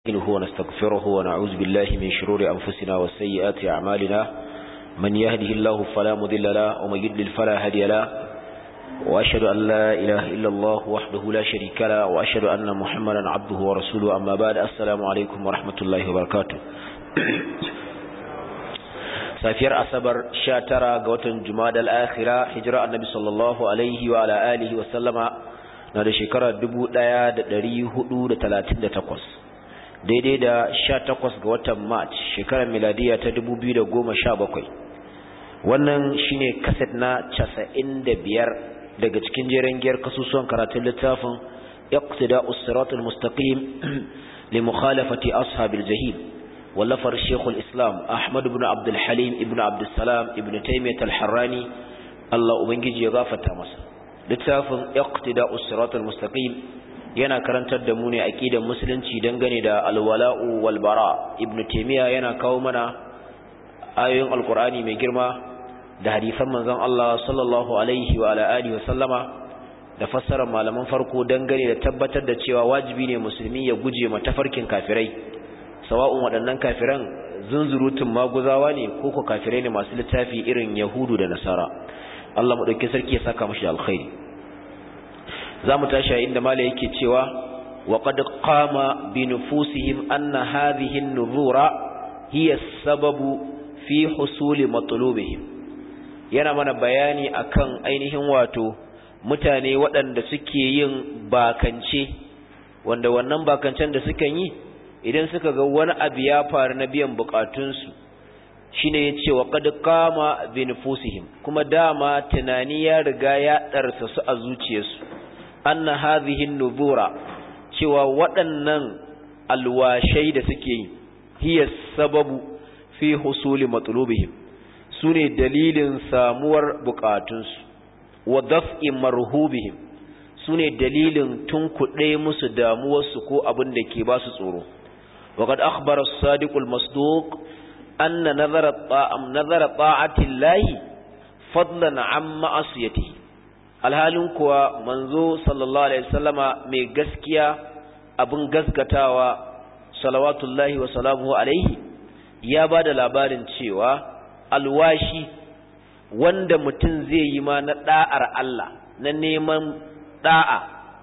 نستعينه ونستغفره ونعوذ بالله من شرور أنفسنا وسيئات أعمالنا من يهده الله فلا مضل له ومن يضلل فلا هادي له وأشهد أن لا إله إلا الله وحده لا شريك له وأشهد أن محمدا عبده ورسوله أما بعد السلام عليكم ورحمة الله وبركاته safiyar asabar 19 ga watan Jumadal Akhira hijira annabi sallallahu alaihi wa ala alihi wa sallama na da shekara 1438 daidai da 18 ga watan March shekarar miladiya ta 2017 wannan shine kaset na 95 daga cikin jeren giyar kasusuwan karatun littafin Iqtida'us Siratal Mustaqim li mukhalafati ashabil jahim ولفر الشيخ الإسلام أحمد بن عبد الحليم ابن عبد السلام ابن تيمية الحراني الله أبنجي يغافة تامسا لتافن اقتداء الصراط المستقيم ينا كرنتر دموني أكيدا مسلم دنغني دا الولاء والبراء ابن تيمية ينا كومنا آيون القرآن ميجرما دا حديثا منزان الله صلى الله عليه وعلى آله وسلم da fassara malaman farko dangane da tabbatar da cewa wajibi ne musulmi ya guje ma tafarkin kafirai sawa'un waɗannan kafiran zunzurutun maguzawa ne ko ko kafirai ne masu littafi irin yahudu da nasara Allah madaukakin sarki ya saka mashi alkhairi zamu tashi inda mala yake cewa wa qad qama bi nufusihim anna hadhihi an-nuzura hiya as-sababu fi husuli matlubihim yana mana bayani akan ainihin wato mutane waɗanda suke yin bakance wanda wannan bakancen da suka yi idan suka ga wani abu ya faru na biyan bukatunsu shine yace wa qad qama bi nufusihim kuma dama tunani ya riga ya darsa su a zuciyarsu anna hadhihi an-nuzura cewa waɗannan alwashai da suke yi hiya sababu fi husuli matlubihim sune dalilin samuwar bukatunsu wa daf'i marhubihim sune dalilin tunkuɗe musu damuwarsu ko abin da ke ba su tsoro وقد أخبر الصادق المصدوق أن نظر طاعة الله فضلا عن معصيته alhalin kuwa manzo sallallahu alaihi wasallama mai gaskiya abin gaskatawa salawatullahi wa salamuhu alaihi ya bada labarin cewa alwashi wanda mutum zai yi ma na da'ar Allah na neman da'a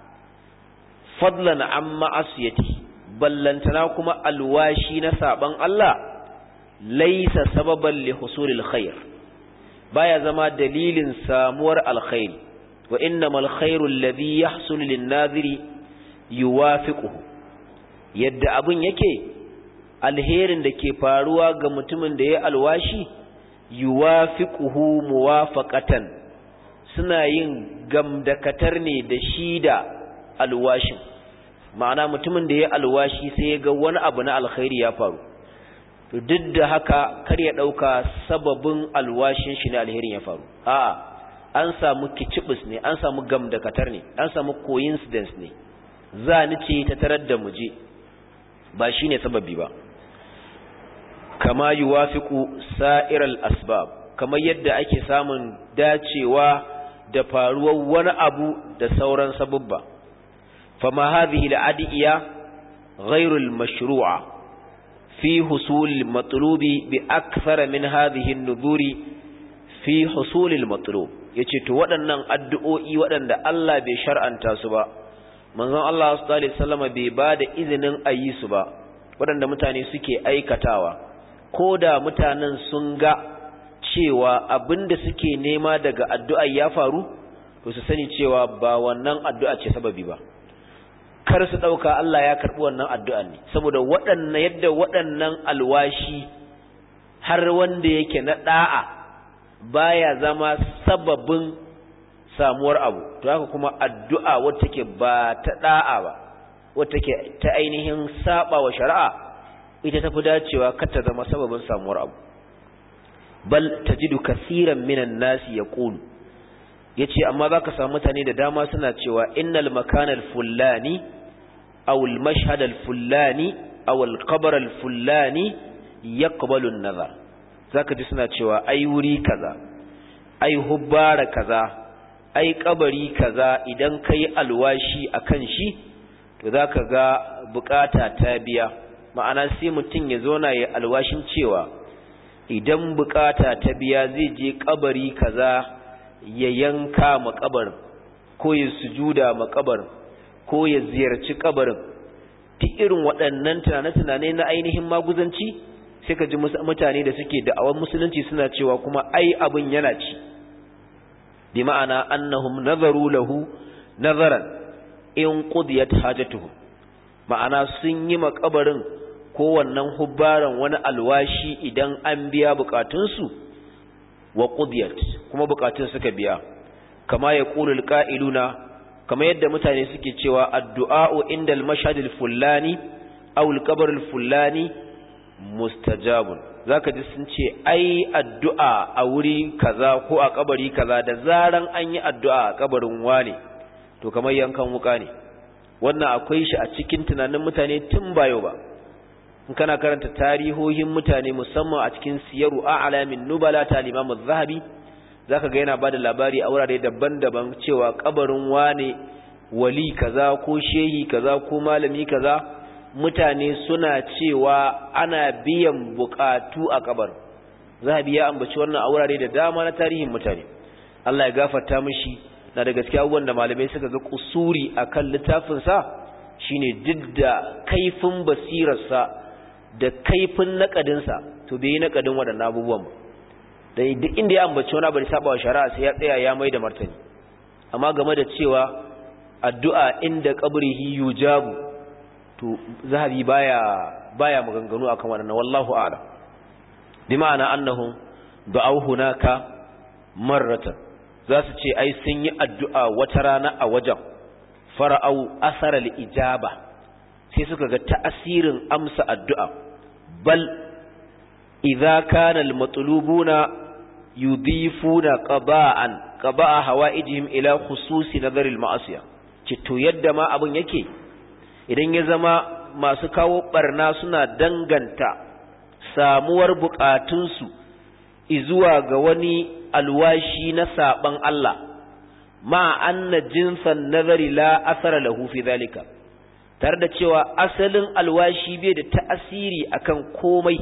fadlan an ma'asiyati ballantana kuma alwashi na saban Allah laisa sababan li husulil khair baya zama dalilin samuwar alkhair wa innamal khairu alladhi yahsul lin nadhiri yuwafiquhu yadda abun yake alherin da ke faruwa ga mutumin da ya alwashi yuwafiquhu muwafaqatan suna yin gamdakatar ne da shi da alwashin ma'ana mutumin da ya alwashi sai ya ga wani abu na alkhairi ya faru to duk da haka kar ya dauka sababin alwashin shi ne alherin ya faru a'a an samu kicibus ne an samu gamdakatar ne an samu coincidence ne zani ce ta tarar da muje ba shine sababi ba kama yuwafiqu sa'iral asbab kamar yadda ake samun dacewa da faruwar wani abu da sauran sababba فما هذه الأدعية غير المشروعة في حصول المطلوب بأكثر من هذه النذور في حصول المطلوب yace to waɗannan addu'o'i waɗanda Allah bai shar'anta su ba manzon Allah sallallahu alaihi wasallam bai bada izinin ayi su ba waɗanda mutane suke aikatawa koda mutanen sun ga cewa abinda suke nema daga addu'a ya faru to su sani cewa ba wannan addu'a ce sababi ba kar su dauka Allah ya karbi wannan addu'an ne saboda yadda waɗannan alwashi har wanda yake na da'a baya zama sababin samuwar abu to haka kuma addu'a wacce take ba ta da'a ba wacce take ta ainihin saba wa shari'a ita tafi dacewa kar ta zama sababin samuwar abu bal tajidu kaseeran minan nasi yaqulu yace amma zaka samu mutane da dama suna cewa innal makanal fulani aw al mashhad al fulani aw al qabr al fulani yaqbalu an nazar zaka ji suna cewa ai wuri kaza ai hubbara kaza ai kabari kaza idan kai alwashi akan shi to zaka ga bukata ta biya ma'ana sai mutum ya zo na ya alwashin cewa idan bukata ta biya zai je kabari kaza ya yanka makabarin ko ya sujuda makabarin ko ya ziyarci kabarin. duk irin waɗannan tunane-tunane na ainihin maguzanci sai ka ji mutane da suke da'awar musulunci suna cewa kuma ai abin yana ci, bi ma'ana annahum nazaru lahu nazaran in qudiyat hajatuhum, ma'ana sun yi makabarin ko wannan hubbaran wani alwashi idan an biya bukatunsu wa qudiyat kuma bukatun suka biya, kama yaqulul qa'iluna, kama yadda mutane suke cewa addu'a'u indal mashhadil fulani aw al fulani mustajabun. Zaka ji sun ce ai addu'a a wuri kaza ko a kabari kaza da zaran an yi addu'a a kabarin wane to kamar yankan wuka ne. Wannan akwai shi a cikin tunanin mutane tun ba yau ba. In kana karanta tarihohin mutane musamman a cikin siyaru a'lamin nubala ta Imam Az-Zahabi zaka ga yana bada labari a wurare daban-daban cewa kabarin wane wali kaza ko shehi kaza ko malami kaza mutane suna cewa ana biyan bukatu a kabar. Zahabi ya ambaci wannan a wurare da dama na tarihin mutane. Allah ya gafarta mishi. Na da gaskiya abubuwan da malamai suka ga kusuri akan littafin sa shine didda kaifin basirarsa da kaifin nakadin sa to bai nakadin wadannan abubuwan ba. Dai duk inda ya ambaci wani abu da saba wa shari'a sai ya tsaya ya mai da martani. Amma game da cewa addu'a inda qabrihi yujabu to Zahabi baya maganganu akan wannan, wallahu a'lam. bi ma'ana annahum da'aw hunaka marratan, za su ce ai sun yi addu'a wata rana a wajen, fara'au asara al-ijaba, sai suka ga ta'asirin amsa addu'a. Bal idza kana al-matlubuna yudifuna qada'a hawaijihim ila khususi nazar al-ma'asiya, ce to yadda ma abun yake idan ya zama masu kawo barna suna danganta samuwar bukatunsu izuwa ga wani alwashi na saban Allah, ma anna jinsan nazari la asara lahu fi zalika, tare da cewa asalin alwashi bai da ta'asiri akan komai,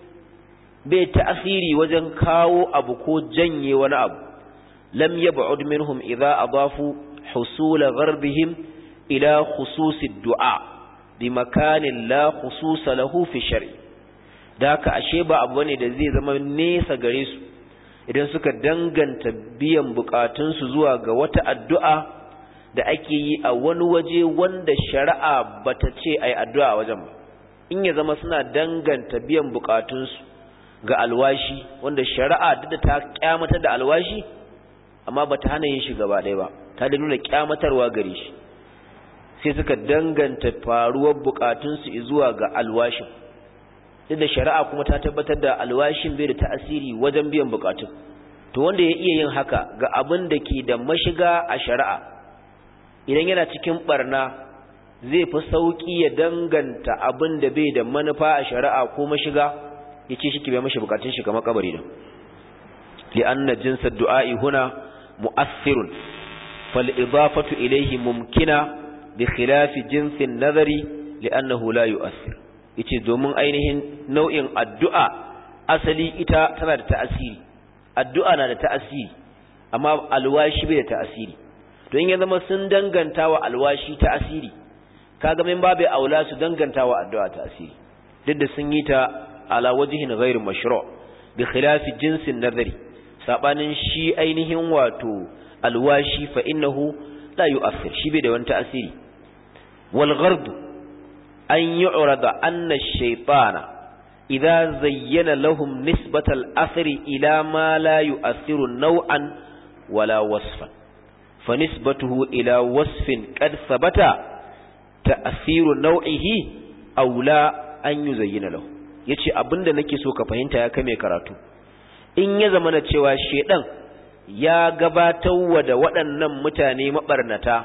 bai ta'asiri wajen kawo abu ko janye wani abu. Lam yab'ud minhum idza adafu husul gharbihim ila khususi du'a bi makanin la khususa lahu fi shar'i. Da haka ashe ba abu ne da zai zama nesa gare su idan suka danganta biyan bukatunsu zuwa ga wata addu'a da ake yi a wani waje wanda shari'a bata ce ai addu'a a wajen ba. In ya zama suna danganta biyan bukatunsu ga alwashi wanda shari'a duk da ta kyamatar da alwashi amma bata hana yin shi gaba ɗaya ba, ta da nuna kyamatarwa gare shi, sai suka danganta faruwar bukatunsu zuwa ga alwashin, duk da shari'a kuma ta tabbatar da alwashin bai da ta'asiri wajen biyan bukatun. To wanda ya iya yin haka ga abin da ke da mashiga a shari'a, idan yana cikin barna zai fi sauki ya danganta abin da bai da manufa a shari'a ko mashiga ya ce shi ke bai mashi bukatun shi kamar kabari din. li'anna jinsa du'a'i huna mu'assirun fal idafatu ilayhi mumkina bi khilafi jinsin nazari li'annahu la yu'assir. yace domin ainihin nau'in addu'a asali ita tana da ta'asiri, addu'a na da ta'asiri amma alwashi bai da ta'asiri. to in ya zama sun dangantawa alwashi ta'asiri, kaga min babu aula su dangantawa addu'a ta'asiri, duk da sun yi ta ala wajhin ghairu mashru' bi khilafi jinsin nazari, sabanin shi ainihin wato alwashi fa innahu la yu'athir, shi bai da wani ta'asiri. wal ghardu an yu'rada anna ash-shaytana idza zayyana lahum nisbata al-athri ila ma la yu'athiru naw'an wala wasfan fa nisbatuhu ila wasfin qad thabata ta'thiru naw'ihi aw la an yuzayyana lahu. yace abinda nake so ka fahimta ya kame karatu, in ya zama na cewa shedan ya gabatarwa da waɗannan mutane mabarnata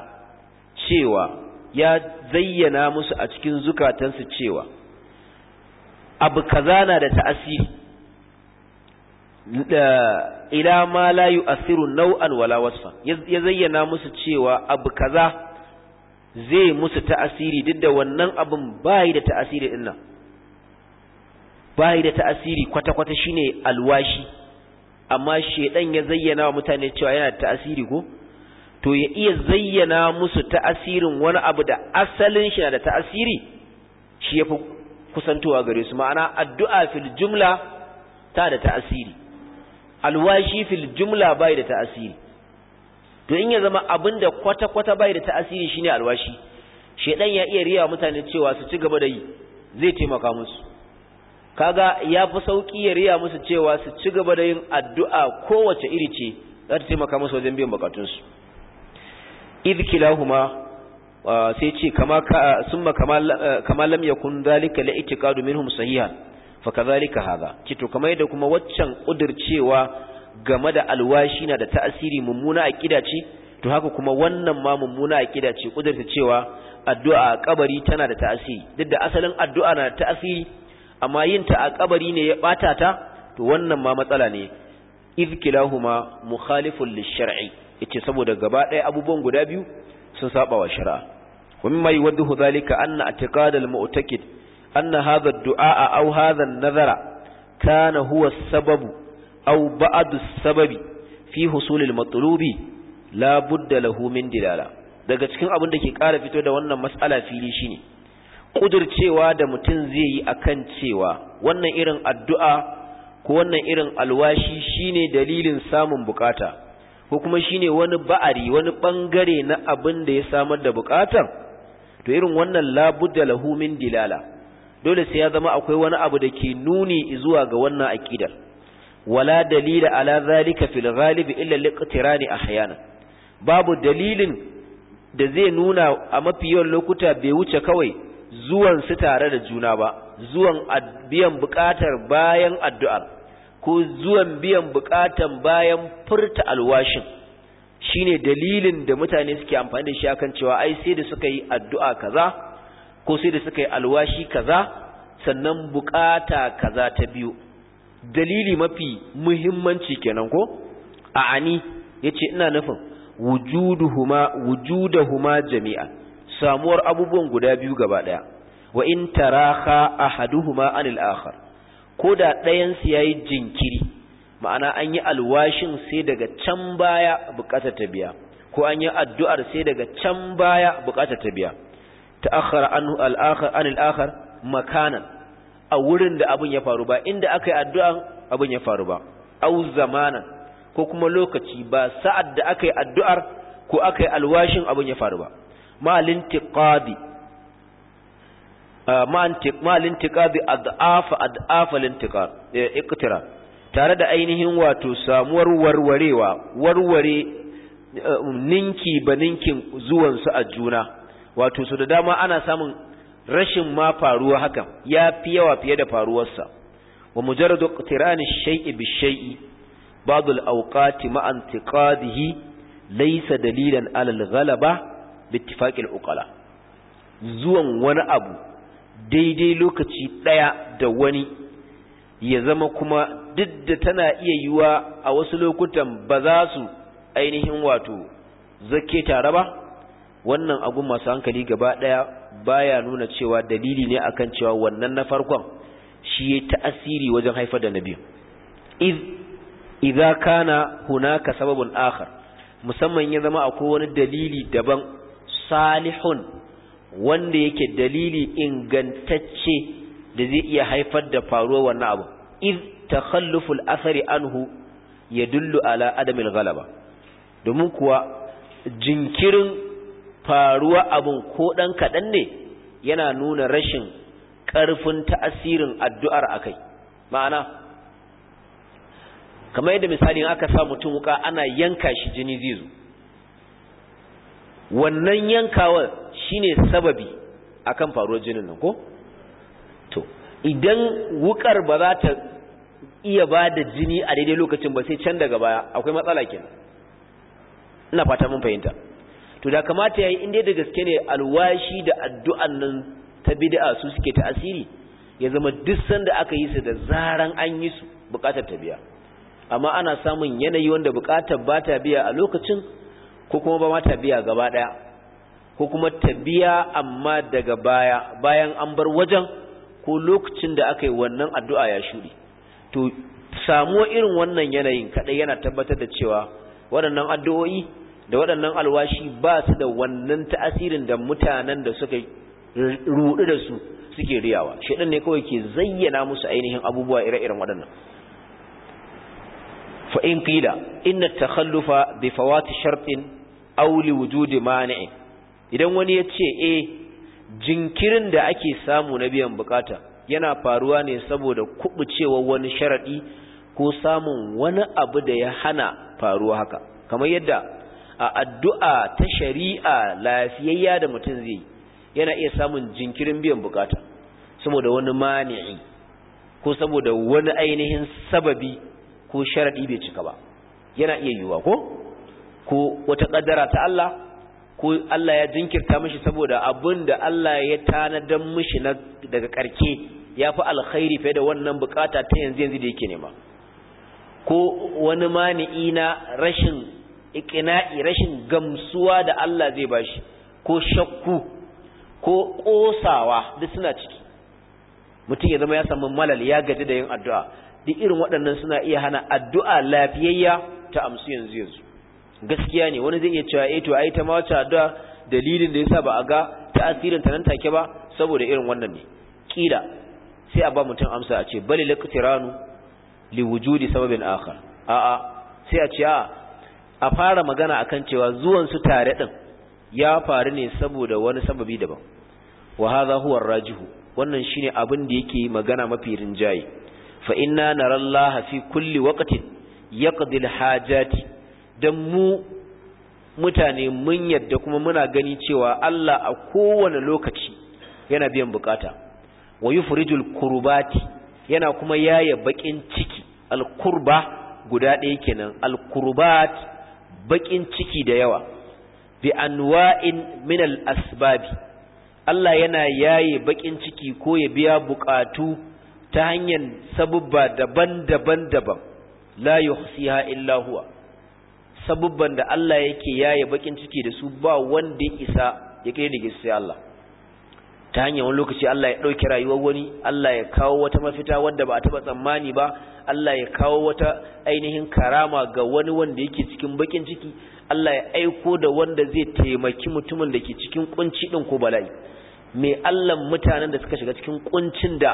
cewa ya zayyana musu a cikin zukatansu cewa abu kaza na da ta'asiri ila ma la yu'athiru naw'an wala wasfa, ya zayyana musu cewa abu kaza zai musu ta'asiri duk da wannan abun bai da ta'asiri din nan, bai da ta'asiri kwata-kwata shine alwashi, amma shedan ya zayyana wa mutane cewa yana da ta'asiri ko to ya iya zayyana musu ta'asirin wani abu da asalin shi da ta'asiri shi yafi kusantowa gare su. ma'ana addu'a fil jumla ta da ta'asiri, alwashi fil jumla bai da ta'asiri. to in ya zama abinda kwata-kwata bai da ta'asiri shine alwashi, shedan ya iya riya mutane cewa su ci gaba da yi, zai taimaka musu. kaga yafi sauki ya riya musu cewa su ci gaba da yin addu'a kowace iri ce za ta taimaka musu wajen biyan bukatunsu. idh kilahuma sai ce summa kama lam yakun dhalika la itiqadu minhum sahihan fa kadhalika hadha to kamar yadda kuma waccan kudircewa game da alwashi na da ta'asiri mummuna aqida ce, to haka kuma wannan ma mummuna aqida ce kudirta cewa addu'a a kabari tana da ta'asiri. duk da asalin addu'a na da ta'asiri, amma yin ta a kabari ne ya bata ta, to wannan ma matsala ne. idh kilahuma mukhalifun lish-shar'i, yace saboda gaba ɗaya abubuwan guda biyu sun saba wa shari'a. wa mimma yuwaddihu dhalika anna i'tiqad al-mu'taqid anna hadha ad-du'a aw hadha an-nadhara kana huwa as-sababu aw ba'd as-sababi fi husul al-matlubi la budda lahu min dilala. daga cikin abin da ke ƙara fito da wannan mas'ala fili shine kudircewa da mutum zai yi akan cewa wannan irin addu'a ko wannan irin alwashi shine dalilin samun bukata, ko kuma shine wani ba'ari, wani bangare na abin da ya samar da bukatar, to irin wannan labudda lahu min dilala, dole sai ya zama akwai wani abu da ke nuni zuwa ga wannan aqidar. wala dalila ala zalika fil ghalib illa liqtirani ahyana, babu dalilin da zai nuna a mafi yawan lokuta bai wuce kawai zuwan su tare da juna ba, zuwan biyan bukatar bayan addu'ar ko zuwan biyan bukatan bayan furta alwashin shine dalilin da mutane suke amfani da shi akan cewa ai sai da suka yi addu'a kaza ko sai da suka yi alwashi kaza sannan bukata kaza ta biyo. dalili mafi muhimmanci kenan ko a'ani yace ina nufin wujudahuma jami'a, samuwar abubuwan guda biyu gaba daya. wa in taraha ahaduhuma anil akhar, koda ɗayan su yayi jinkiri, ma'ana an yi alwashin sai daga can baya bukatar ta biya, ko an yi addu'ar sai daga can baya bukatar ta biya. ta'akhkhara anhu al-akhar anil akhar makanan, a wurin da abun ya faru ba inda aka yi addu'an abun ya faru ba, au zamanan ko kuma lokaci ba sa'ad da aka yi addu'ar ko aka yi alwashin abun ya faru ba. ma'alintiqadi ad'afa iqtira, tare da ainihin wato samuwar warware ninki ba ninkin zuwan su a juna, wato su da dama ana samun rashin ma faruwa hakan ya fi yawa fiye da faruwarsa. wa mujarradu iqtirani shay'i bi shay'i ba'd al-awqati ma'a intiqadihi laysa dalilan 'ala al-ghalaba bi ittifaqi al-uqala. zuwan wani abu daidai lokaci daya da wani ya zama kuma duk da tana iya yiwa a wasu lokutan ba za su ainihin wato zake tare ba, wannan abu masu hankali gaba daya baya nuna cewa dalili ne akan cewa wannan na farkon shi ya ta'asiri wajen haifar da nabi. idza kana hunaka sababun akhar, musamman ya zama akwai wani dalili daban salihun wanda yake dalili ingantacce da zai iya haifar da faruwar wannan abu. takhalluful athari anhu yadullu ala adamil ghalaba, domin kuwa jinkirin faruwa abun ko dan kadan ne yana nuna rashin karfin ta'asirin addu'ar akai. ma'ana kamar yadda misali aka sa mutum wuka ana yanka shi jini zai zo, wannan yankawa shine sababi akan faruwar jinin nan ko to idan wukar ba za ta iya ba da jini a daidai lokacin ba sai can daga baya, akwai matsala kenan. ina fata mun fahimta. to da kamata yayi inda da gaske ne alwashi da addu'an nan ta bid'a su suke ta'asiri, ya zama duk sanda aka yi su da zaran an yi su bukatar ta biya. amma ana samun yanayi wanda bukatar ba ta biya a lokacin, ko kuma ba ma ta biya gaba daya, ko kuma ta biya amma daga baya bayan an bar wajen, ko lokacin da aka yi wannan addu'a ya shuɗe. To samuwa irin wannan yanayin kaɗai yana tabbatar da cewa waɗannan addu'o'i da waɗannan alwashi ba su da wannan ta'asirin da mutanen da suka ruɗu da su suke riyawa. Shaitan ne kawai ke zayyana musu ainihin abubuwa ire-iren waɗannan. fa in qila inna at-takhallufa bi fawati shartin aw li wujudi mani'in, idan wani ya ce jinkirin da ake samu na biyan bukata yana faruwa ne saboda kubucewa wani sharadi ko samun wani abu da ya hana faruwa haka, kamar yadda a addu'a ta shari'a lafiyayya da mutum zai yana iya samun jinkirin biyan bukata saboda wani mani'i ko saboda wani ainihin sababi ko sharadi bai cika ba, yana iya yiwuwa ko wata kaddara ta Allah, ko Allah ya jinkirta mishi saboda abin da Allah ya tanadan mishi daga karke yafi alkhairi fiye da wannan bukata ta yanzu da yake nema, ko wani mani'i na rashin iqna'i, rashin gamsuwa da Allah zai bashi, ko shakku ko kosawa duk suna ciki. Mutum ya zama ya samu malal, ya gaji da yin addu'a, duk irin waɗannan suna iya hana addu'a lafiyayya ta amsu yanzu. Gaskiya ne wani zai iya cewa to ai ta ma wacce addu'a dalilin da yasa ba a ga ta'asirin ta nan take ba saboda irin wannan ne. Kila sai a ba mutum amsa a ce bali laqtiranu li wujudi sababin akhar. Sai a ce a fara magana akan cewa zuwan su tare din ya faru ne saboda wani sababi daban. Wa hadha huwa ar-rajihu, wannan shine abin da yake magana mafi rinjaye. Fa inna narallaha fi kulli waqtin yaqdi al-hajati, dan mu mutane mun yadda kuma muna gani cewa Allah a kowane lokaci yana biyan bukata. Wa yufrijul kurbati, yana kuma yaya bakin ciki. Al-kurba guda ɗaya kenan, al-kurbat bakin ciki da yawa. Bi anwa'in min al-asbabi, Allah yana yaye bakin ciki ko ya biya bukatu ta hanyar sabubba daban-daban, la yuhsiha illa huwa. Sabubban da Allah yake yaye bakin ciki da su ba wanda ya isa ya kai da sai Allah. Ta hanyar wani lokaci Allah ya dauki rayuwar wani, Allah ya kawo wata mafita wanda ba a taba tsammani ba, Allah ya kawo wata ainihin karama ga wani wanda yake cikin bakin ciki, Allah ya aiko da wanda zai taimaki mutumin da ke cikin kunci din ko bala'i. Me Allah mutanen da suka shiga cikin kuncin da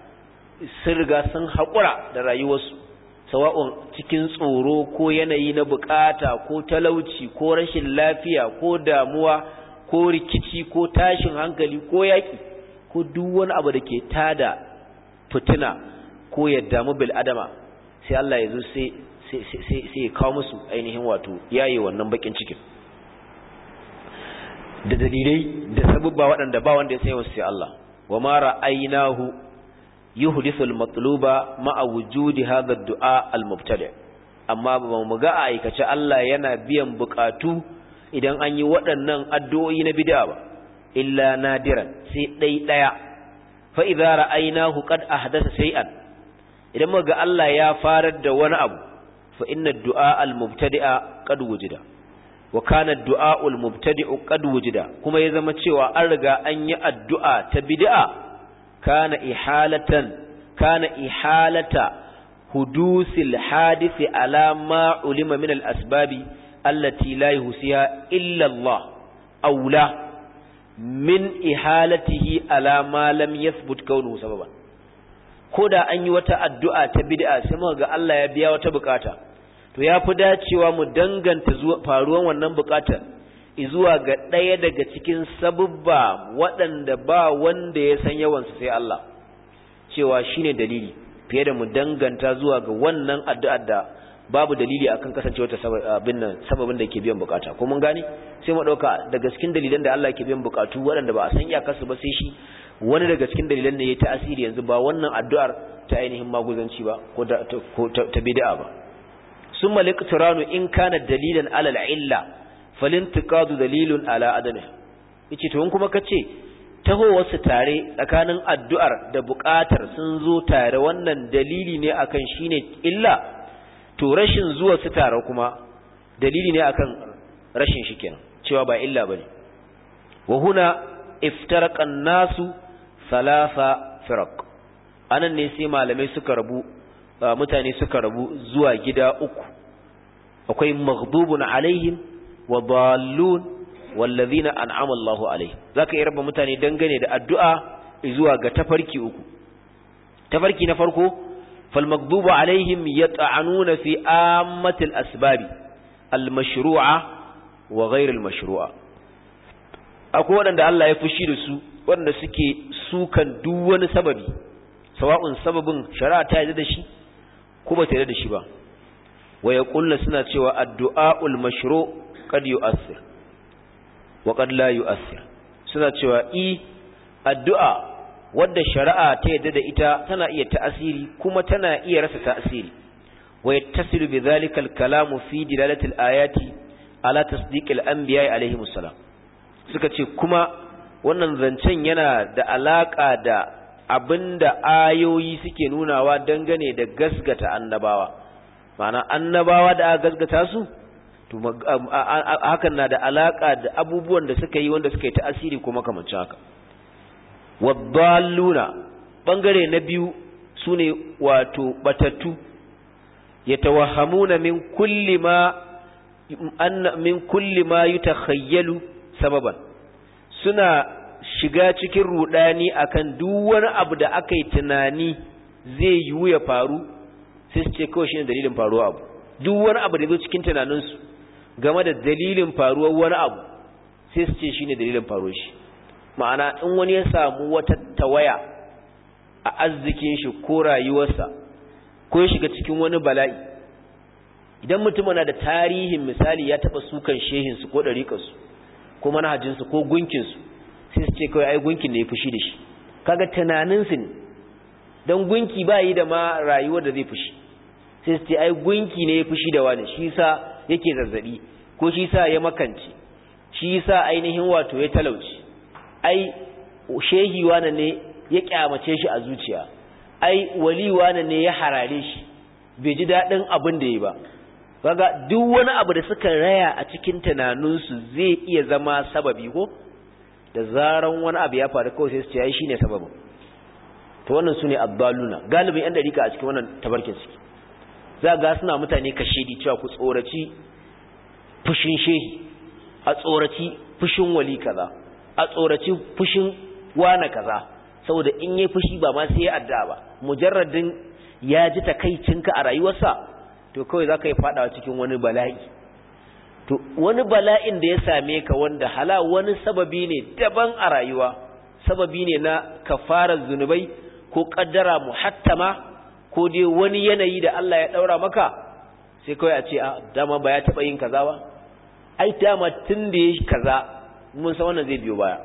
sun riga sun haƙura da rayuwarsu, sawa'un cikin tsoro ko yanayi na bukata ko talauci ko rashin lafiya ko damuwa ko rikici ko tashin hankali ko yaki ko duk wani abu da ke tada fitina ko ya damu bil adama, sai Allah ya zo sai ya kawo musu ainihin wato yayi wannan bakin cikin da dalilai da sabubba waɗanda ba wanda ya sanya wasu sai Allah. Wa ma ra'aynahu yuhdithul matluba ma'a wujudi hadha ad-du'a al-mubtadi', amma ba mu ga aikace Allah yana biyan bukatu idan an yi waɗannan addu'o'i na bid'a ba, illa nadiran, sai ɗaya. Fa idza ra'aynahu qad ahdatha shay'an, idan muka ga Allah ya farar da wani abu, fa inna ad-du'a al-mubtadi'a qad wujida, wa kana ad-du'a al-mubtadi'u qad wujida, kuma ya zama cewa an riga an yi addu'a ta bid'a, kana ihalata hudusil hadisi ala ma ulima min al-asbabi allati la yuhsiha illa Allah aula min ihalatihi ala ma lam yathbut kaunuhu sababan. Koda an yi wata addu'a ta bid'a sai muka ga Allah ya biya wata bukata, to yafi dacewa mu danganta faruwan wannan bukatar zuwa ga ɗaya daga cikin sabubba waɗanda ba wanda ya san yawansu sai Allah, cewa shine dalili, fiye da mu danganta zuwa ga wannan addu'ar da babu dalili akan kasancewa ta sababin da ke biyan bukata. Ko mun gane? Sai mu dauka daga cikin dalilan da Allah ke biyan bukatu waɗanda ba a san iyakarsu ba sai shi, wani daga cikin dalilan ne ya ta'asiri yanzu ba wannan addu'ar ta ainihin maguzanci ba ko ta bid'a ba. Summa liqtiranu in kana dalilan ala al-illa falintiqadu dalilun ala adami. Yace to in kuma kace taho wasu tare tsakanin addu'ar da buƙatar sun zo tare, wannan dalili ne akan shine illa, to rashin zuwa su tare kuma dalili ne akan rashin shi kenan, cewa ba illa bane. Wa huna iftaraqa an-nasu thalatha firaq anan ne sai malamai suka rabu mutane suka rabu zuwa gida uku akwai maghdubun alaihim wa dallun wallazina an'ama Allahu alaihim zaka yi raba mutane dangane da addu'a zuwa ga tafarki uku tafarki na farko fal maghdubu alaihim yat'anuna fi ammatil asbabi al mashru'a wa ghayr al mashru'a akwai wanda Allah ya fushi da su wanda suke sukan duk wani sababi sawa'un sababin shari'a ta yarda da shi ko ba ta yarda da shi ba wa yaqulna suna cewa addu'aul mashru' qad yu'assir wa qad la yu'assir suna cewa addu'a wadda shari'a ta yarda da ita tana iya ta'asiri kuma tana iya rasa ta'asiri wa yattasilu bidhalika al-kalamu fi dilalati al-ayati ala tasdiq al-anbiya alayhi assalam suka ce kuma wannan zancen yana da alaka da abinda ayoyi suke nunawa dangane da gasgata annabawa ma'ana annabawa da aka gasgata su to hakan na da alaka da abubuwan da suka yi wanda suka yi ta'asiri kuma kamancin haka waddalluna bangare na biyu sune wato batattu yatawahhamuna min kulli ma yutakhayyalu sababan suna shiga cikin rudani akan duk wani abu da aka yi tunani zai yiwu ya faru sai su ce kawai shine dalilin faruwa abu duk wani abu da zo cikin tunaninsu game da dalilin faruwar wani abu sai su ce shine dalilin faruwar shi ma'ana in wani ya samu wata tawaya a arzikin shi ko rayuwarsa ko ya shiga cikin wani bala'i idan mutum na da tarihin misali ya taba sukan shehinsu ko dariƙarsu ko manhajinsu ko gunkinsu sai su ce kawai ai gunkin ne ya fushi da shi kaga tunaninsu ne don gunki ba yi da ma rayuwar da zai fushi sai su ce ai gunki ne ya fushi da wani shi sa yake zazzabi ko shi sa ya makance shi sa ainihin wato ya talauci ai shehi wani ne ya kyamace shi a zuciya ai wali wani ne ya harare shi bai ji daɗin abin da ya ba kaga duk wani abu da suka raya a cikin tunaninsu zai iya zama sababi ko da zaran wani abu ya faru kawai sai su ce ai shine sababin to wannan sune abdaluna galibin yan dariƙa a cikin wannan tabarkin suke za ga suna mutane kashedi cewa ku tsoraci fushin shehi a tsoraci fushin wali kaza a tsoraci fushin wani kaza saboda in yayi fushi ba ma sai ya adda ba mujarradin ya ji takaicinka a rayuwarsa to kawai zaka yi fadawa cikin wani bala'i to wani bala'in da ya same ka wanda hala wani sababi ne daban a rayuwa sababi ne na kafarar zunubai ko kaddara muhattama ko dai wani yanayi da Allah ya daura maka sai kawai a ce a dama ba ya taba yin kaza ba ai dama tun da yayi kaza mun san wannan zai biyo baya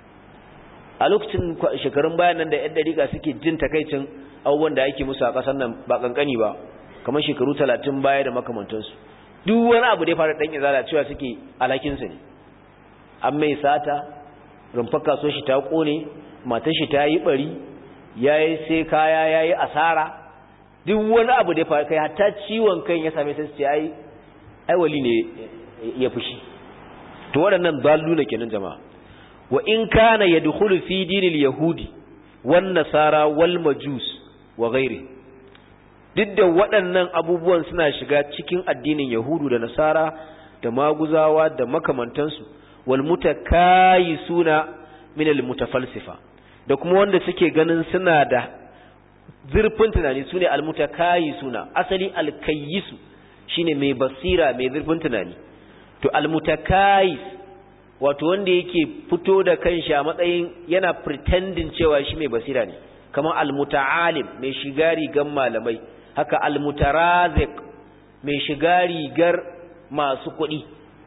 a lokacin shekarun bayan nan da yan dariƙa suke jin takaicin abubuwan da yake musu a ƙasar nan ba kankani ba kamar shekaru 30 baya da makamantansu duk wani abu da ya fara dan izala cewa suke alakinsa ne an mai sata rumfar kaso shi ta kone matar shi ta yi bari yayi sai kaya yayi asara duk wani abu da ya fara kai hatta ciwon kan ya same sai su ce ai wali ne ya fushi to waɗannan dalluna kenan jama'a wa in kana yadkhulu fi dinil yahudi wan nasara wal majus wa ghairi duk da waɗannan abubuwan suna shiga cikin addinin yahudu da nasara da maguzawa da makamantansu wal mutakayisuna min al mutafalsifa da kuma wanda suke ganin suna da zurfin tunani sune al mutakayisuna asali al kayyisu shine mai basira mai zurfin tunani to al mutakayis wato wanda yake fito da kanshi a matsayin yana pretending cewa shi mai basira ne kamar al muta'alim mai shiga rigar malamai haka al mutarazik mai shiga rigar masu kuɗi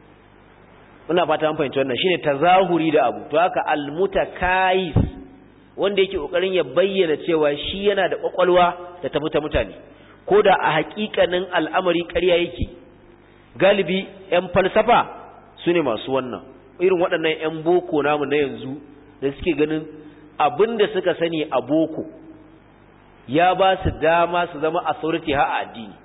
ina fata an fahimci wannan shine tazahuri da abu to haka al mutakayis wanda yake kokarin ya bayyana cewa shi yana da kwakwalwa da tafi mutane ko da a hakikanin al'amari ƙarya yake galibi ƴan falsafa sune masu wannan irin waɗannan ƴan boko namu na yanzu da suke ganin abinda suka sani a boko ya ba su dama su zama authority ha a addini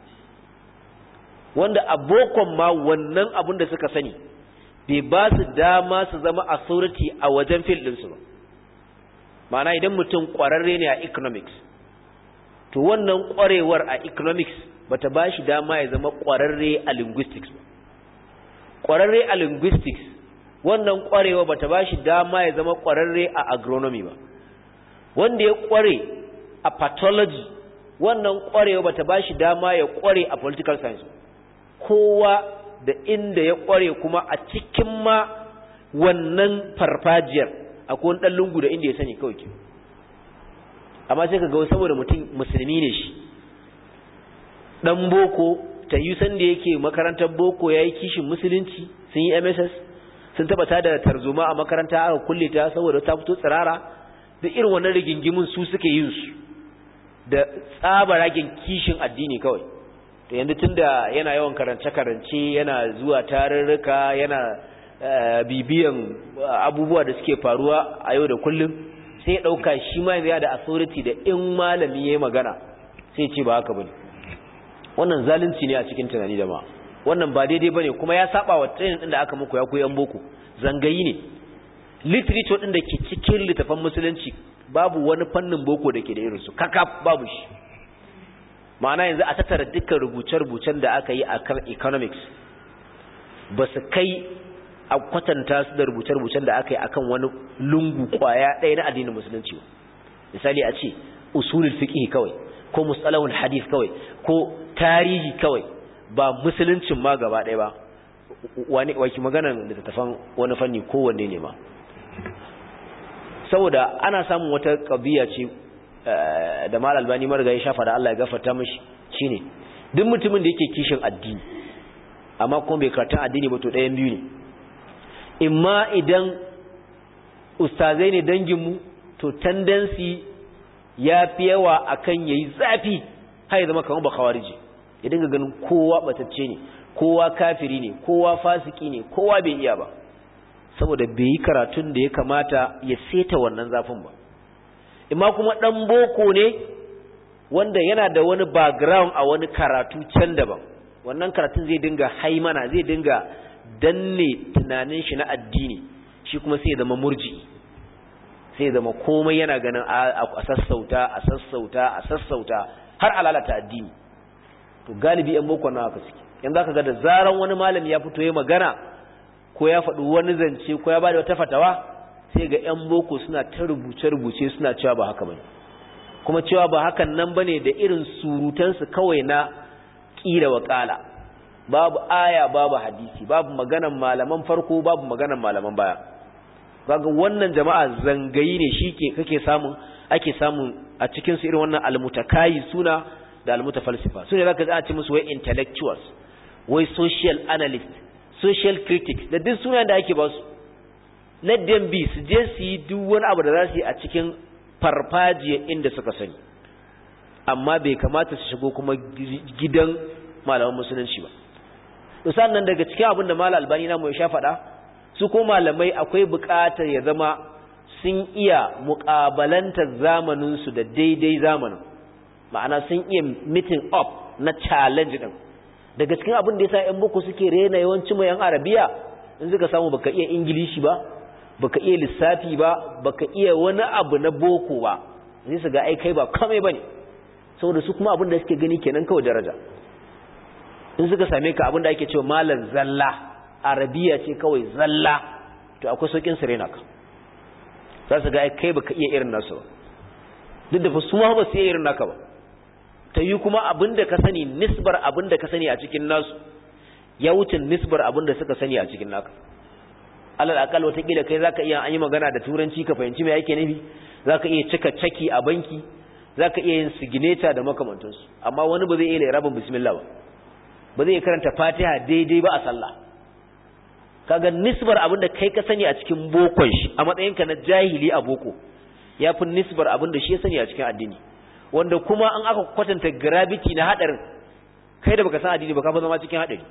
wanda a bokon ma wannan abinda suka sani bai ba su dama su zama authority a wajen field ɗinsu ba ma'ana idan mutum ƙwararre ne a economics to wannan ƙwarewar a economics bata bashi dama ya zama ƙwararre a linguistics ba. Ƙwararre a linguistics wannan ƙwarewa bata bashi dama ya zama ƙwararre a agronomy ba. Wanda ya ƙware a pathology wannan ƙwarewa bata bashi dama ya ƙware a political science. Kowa da inda ya ƙware kuma a cikin ma wannan farfajiyar akwai wani ɗan lungu da inda ya sani kawai ke. Amma sai ka ga saboda mutum musulmi ne shi dan boko ta yi san da yake makarantar boko yayi kishin musulunci, sun yi MSS, sun tabbata da tarzoma a makaranta aka kulle ta saboda ta fito tsirara, da irin wannan rigingimin su suke yin su da tsabaragen kishin addini kawai. To yanzu tunda yana yawan karance yana zuwa tarurruka yana bibiyan abubuwa da suke faruwa a yau da kullum, sai ya dauka shi ma yana da authority da in malami yayi magana sai ya ce ba haka bane. Wannan zalunci ne a cikin tunani da ma wannan ba daidai bane, kuma ya saba wa training din da aka muku ya koyi an boko. Zangayi ne. Literature din da ke cikin littafin musulunci babu wani fannin boko da ke da irin su kakaf babu shi. Ma'ana yanzu a tattara dukkan rubuce-rubucen da aka yi akan economics ba su kai a kwatanta su da rubuce-rubucen da aka yi akan wani lungu kwaya ɗaya na addinin musulunci. Misali a ce usulul fiqh kawai ko mustalahul hadith kawai ko tarihi kawai, ba musuluncin ma gaba ɗaya ba. Waki maganan da tafan wani fanni kowanne ne ma, saboda ana samun wata ƙabiya ce da Mal Albani marga ya shafa da Allah ya gafarta mishi, shine duk mutumin da yake kishin addini amma kuma bai karatun addini ba to ɗayan biyu ne. Imma idan ustazai ne danginmu to tendency ya fi yawa akan yayi zafi har ya zama kamar ba khawariji, ya dinga ganin kowa batacce ne, kowa kafiri ne, kowa fasiki ne, kowa bai iya ba, saboda bai yi karatun da ya kamata ya seta wannan zafin ba. Imma kuma dan boko ne wanda yana da wani background a wani karatu can daban, wannan karatun zai dinga haimana, zai dinga danne tunanin shi na addini, shi kuma sai ya zama murji, sai ya zama komai yana ganin a sassauta har alalata addini. To galibi yan boko na haka suke. Yanzu aka ga da zaran wani malami ya fito ya magana ko ya faɗi wani zance ko ya bada wata fatawa, sai ga yan boko suna ta rubuce suna cewa ba haka bane, kuma cewa ba hakan nan bane da irin surutansu kawai na kila wa kala. Babu aya, babu hadisi, babu maganan malaman farko, babu maganan malaman baya. Kaga wannan jama'a zangayi ne ake samun a cikin su irin wannan almutakayi suna da almutafalsifa. Sune zaka ji a ce musu wai intellectuals, wai social analyst, social critics, da duk sunan da ake ba su. Let them be, su je su yi duk wani abu da za su yi a cikin farfajiya inda suka sani, amma bai kamata su shigo kuma gidan malaman musulunci ba. Sannan daga cikin abin da Malam Albani namu ya sha faɗa, su ko malamai akwai buƙatar ya zama sun iya muƙabalantar zamaninsu da daidai zamanin, ma'ana sun iya meeting up na challenge din. Daga cikin abin da yasa ƴan boko suke rena yawancin mu ƴan Arabiya, in suka samu baka iya Ingilishi ba, baka iya lissafi ba, baka iya wani abu na boko ba, sai su ga ai kai ba komai bane, saboda su kuma abin da suke gani kenan kawai daraja. In suka same ka abin da ake cewa malan zalla, Arabiya ce kawai zalla, to akwai saukin sirena ka. Za su ga ai kai baka iya irin nasu ba, duk da su ma ba su iya irin naka ba. Ta yi kuma abin da ka sani, nisbar abin da ka sani a cikin nasu ya wuce nisbar abin da suka sani a cikin naka. Alal akal watakila kai zaka iya an yi magana da turanci ka fahimci me yake nufi, zaka iya cika caki a banki, zaka iya yin signature da makamantansu, amma wani ba zai iya rabin bismillah ba zai iya karanta Fatiha daidai ba a sallah. Kaga nisbar abin da kai ka sani a cikin bokon shi a matsayinka na jahili a boko yafi nisbar abin da shi ya sani a cikin addini, wanda kuma an aka kwatanta gravity na hadarin, kai da baka san addini ba ka fa zama cikin hadari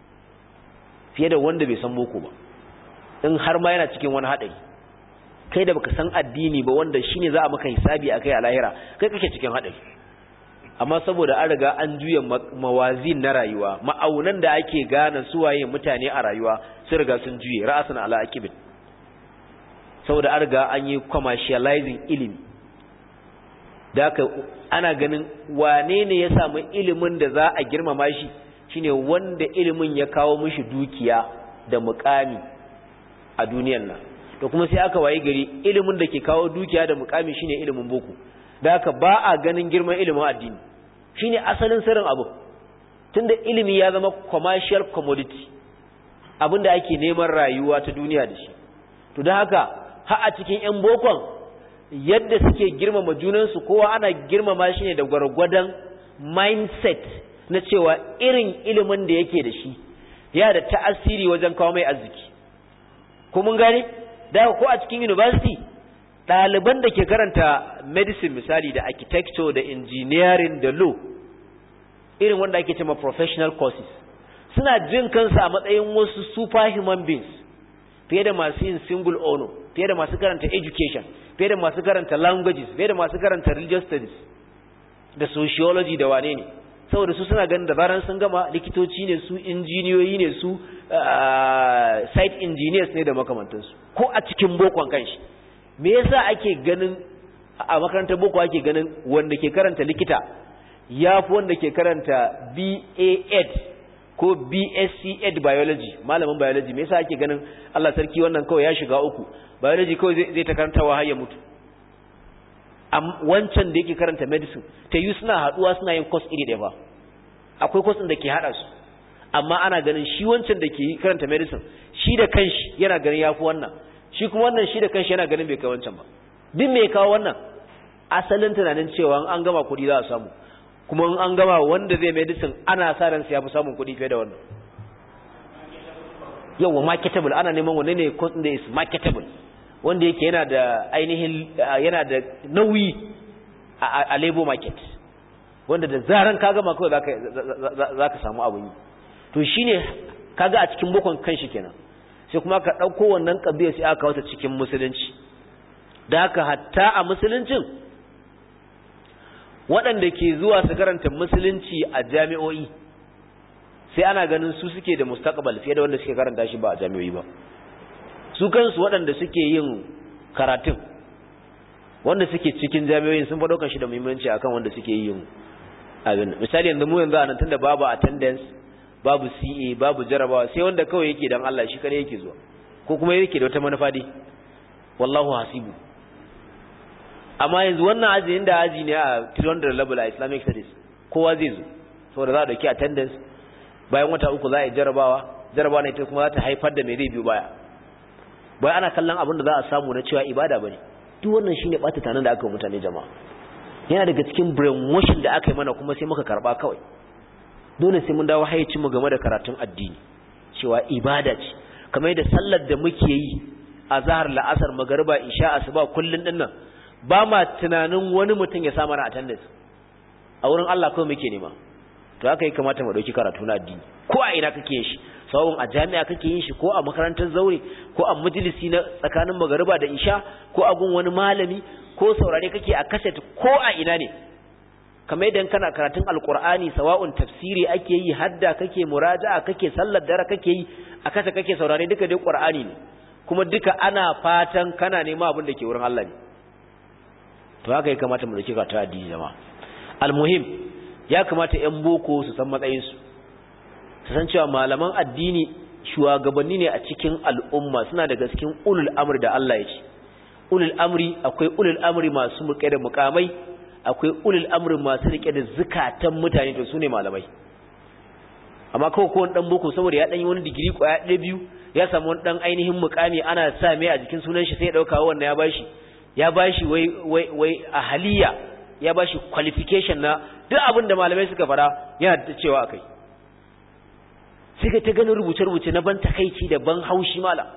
fiye da wanda bai san boko ba, in har ma yana cikin wani hadari. Kai da baka san addini ba, wanda shine za a maka hisabi akai a lahira, kai kake cikin hadari. Amma saboda an riga an juya mawazin na rayuwa, ma'aunan da ake gane suwaye mutane a rayuwa sun riga sun juye ra'asan ala akibin. saboda an riga an yi commercializing ilimi. Da haka ana ganin wane ne ya samu ilimin da za a girmama shi shine wanda ilimin ya kawo mishi dukiya da mukami a duniyar nan. To kuma sai aka waye gari ilimin da ke kawo dukiya da mukami shine ilimin boko. Da haka ba a ganin girman ilimin addini. Shine asalin sirrin abu. Tunda ilimi ya zama commercial commodity, abinda ake neman rayuwa ta duniya da shi. To da haka har a cikin ƴan bokon yadda suke girmama junansu, kowa ana girmama shi ne da gwargwadon mindset na cewa irin ilimin da yake da shi ya da ta'asiri wajen kawo mai arziki. Ko mun gane? Da ko a cikin university ɗaliban da ke karanta medicine misali da architecture da engineering da law, irin wanda ake cewa professional courses, suna jin kansu a matsayin wasu superhuman beings fiye da masu yin single honor, fiye da masu karanta education, fiye da masu karanta languages, fiye da masu karanta religious studies da sociology da wane ne. Saboda su suna ganin da zaran sun gama likitoci ne su, injiniyoyi ne su, site engineers ne da makamantansu. Ko a cikin bokon kanshi me yasa ake ganin a makarantar boko ake ganin wanda ke karanta likita yafi wanda ke karanta BA.Ed ko BSc Ed biology, malamin biology? Me yasa ake ganin Allah sarki wannan kawai ya shiga uku, biology kawai zai ta karantawa har ya mutu? Wancan da yake karanta medicine ta yi suna haduwa suna yin course iri ɗaya ba, akwai course da ke hada su, amma ana ganin shi wancan da ke karanta medicine shi da kanshi yana ganin yafi wannan, shi kuma wannan shi da kanshi yana ganin bai kai wancan ba. Duk me ya kawo wannan? Asalin tunanin cewa an gama kuɗi za a samu, kuma an gama wanda zai medicine ana sa ran sai ya fi samun kuɗi fiye da wannan. Yawa marketable, ana neman wanne ne course da is marketable, wanda yake yana da ainihin yana da nauyi a labor market, wanda da zaran ka gama kawai zaka samu abun yi. To shine kaga a cikin bokon kanshi kenan, sai kuma ka dauko wannan kabiya sai aka kawo ta cikin musulunci. Da haka hatta a musuluncin waɗanda ke zuwa su karanta musulunci a jami'o'i sai ana ganin su suke da mustaqbal fiye da wanda suke karanta shi ba a jami'o'i ba. Su kansu waɗanda suke yin karatun, wanda suke cikin jami'o'in sun faɗo kan shi da muhimmanci akan wanda suke yin abin. Misali yanzu mu yanzu anan tunda babu attendance, babu CA, babu jarabawa, sai wanda kawai yake dan Allah shi kare yake zuwa, ko kuma yake da wata manufa dai, wallahu hasibu. Amma yanzu wannan aji inda aji ne a 300 level a Islamic studies, kowa zai zo saboda za a dauki attendance, bayan wata uku za a yi jarabawa ne ta kuma za ta haifar da mai zai biyo baya. Bai ana kallon abin da za a samu na cewa ibada bane. Duk wannan shine bata tanan da aka yi mutane jama'a. Yana daga cikin brainwashing da aka yi mana kuma sai muka karba kawai. Dole sai mun dawo hayyacin mu game da karatun addini, cewa ibada ce. Kamar yadda sallar da muke yi a zahar la'asar magariba isha asuba kullun dinnan, ba ma tunanin wani mutum ya sa mana attendance. A wurin Allah kawai muke nema. To haka yake kamata mu dauki karatu na addini. Ko a ina kake yin shi, sawun a jami'a kake yin shi, ko a makarantar zaure, ko a majalisi na tsakanin magariba da isha, ko a gun wani malami, ko saurare kake a cassette, ko a ina ne. Kamar idan kana karatun alqur'ani, sawa'un tafsiri ake yi, hadda kake, muraja'a kake, sallar dare kake yi, a kasa kake saurare, duka dai qur'ani ne. Kuma duka ana fatan kana nema abin da ke wurin Allah ne. To haka ya kamata mu dauki karatu addini jama'a. Almuhim, ya kamata ƴan boko su san matsayinsu, su san cewa malaman addini shugabanni ne a cikin al'umma, suna daga cikin ulul amri da Allah ya ce. Ulul amri, akwai ulul amri masu rike da mukamai, akwai ulul amri masu rike da zukatan mutane, to su ne malamai. Amma kawai ko wani dan boko saboda ya dan yi wani digiri kwaya ɗaya biyu, ya samu wani dan ainihin mukami ana sa mai a jikin sunan shi sai ya dauka wannan ya bashi wai ahaliya, ya bashi qualification na duk abin da malamai suka fara yana da cewa akai. Sai ka ta ganin rubuce-rubuce na ban takaici da ban haushi mala,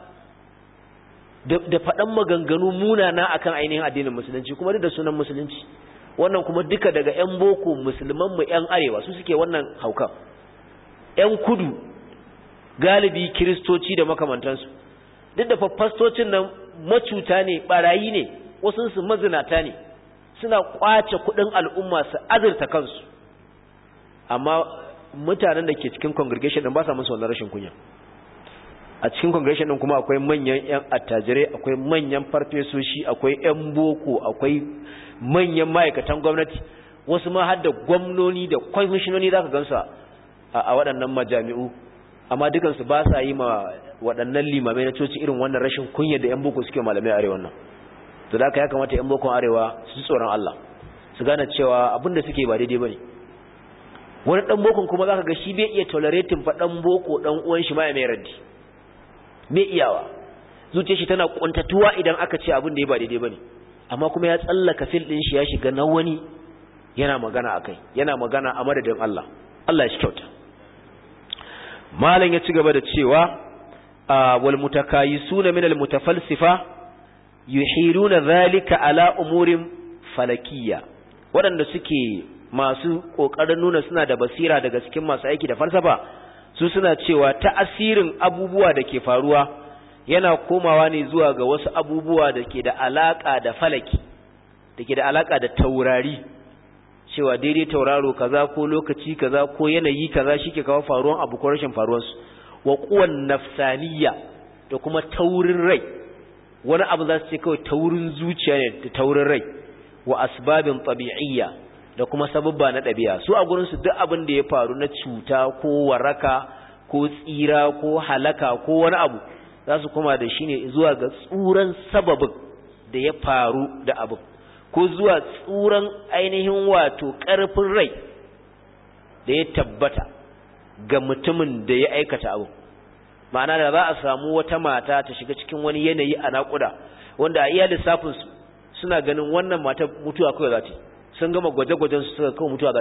da faɗan maganganu munana akan ainihin addinin musulunci, kuma duk da sunan musulunci. Wannan kuma duka daga 'yan boko musulman mu 'yan arewa su suke wannan haukan. 'Yan kudu galibi kiristoci da makamantansu, duk da fastocin nan macuta ne, barayi ne, wasu su mazinata ne, suna kwace kudin al'umma su azurta kansu, amma mutanen da ke cikin congregation din ba sa musu wannan rashin kunya. a cikin congregation din kuma akwai manyan ƴan attajirai, akwai manyan farfesoshi, akwai ƴan boko, akwai manyan ma'aikatan gwamnati, wasu ma har da gwamnoni da kwamishinoni zaka gansu a waɗannan majami'u, amma dukansu ba sa yi ma waɗannan limamai na coci irin wannan rashin kunya da ƴan boko suke malamai arewa nan. To da haka ya kamata ƴan bokon arewa su tsoron Allah, su gane cewa abin da suke ba daidai bane. Wani dan bokon kuma zaka ga shi bai iya tolerating fa dan boko dan uwan shi ma ya mai raddi, bai iyawa, zuciyar shi tana kuntatuwa idan aka ce abin da ya ba daidai bane, amma kuma ya tsallaka fil din shi ya shiga na wani yana magana akai, yana magana a madadin Allah. Allah ya shi kyauta. Malam ya ci gaba da cewa wal mutakayisuna min al mutafalsifa yuhiruna dhalika ala umurin falakiyya, waɗanda suke masu kokarin nuna suna da basira daga cikin masu aiki da falsafa, su suna cewa ta'asirin abubuwa da ke faruwa yana komawa ne zuwa ga wasu abubuwa da ke da alaka da falaki, da ke da alaka da taurari, cewa daidai tauraro kaza ko lokaci kaza ko yanayi kaza shike kawo faruwan abu ko rashin faruwar su, wa quwan nafsaniyya da kuma taurin rai, wani abu za su ce kawai taurin zuciya ne da taurin rai, wa asbabin tabi'iyya da kuma sababba na ɗabi'a. Su a gurin su duk abin da ya faru na cuta ko waraka ko tsira ko halaka ko wani abu za su koma da shi ne zuwa ga tsuran sababin da ya faru da abin, ko zuwa tsuran ainihin wato ƙarfin rai da ya tabbata ga mutumin da ya aikata abu. Ma'ana da za a samu wata mata ta shiga cikin wani yanayi a naƙuda wanda a iya lissafinsu suna ganin wannan mata mutuwa kawai za ta yi, sun gama gwaje-gwajen su suka kawo mutuwa za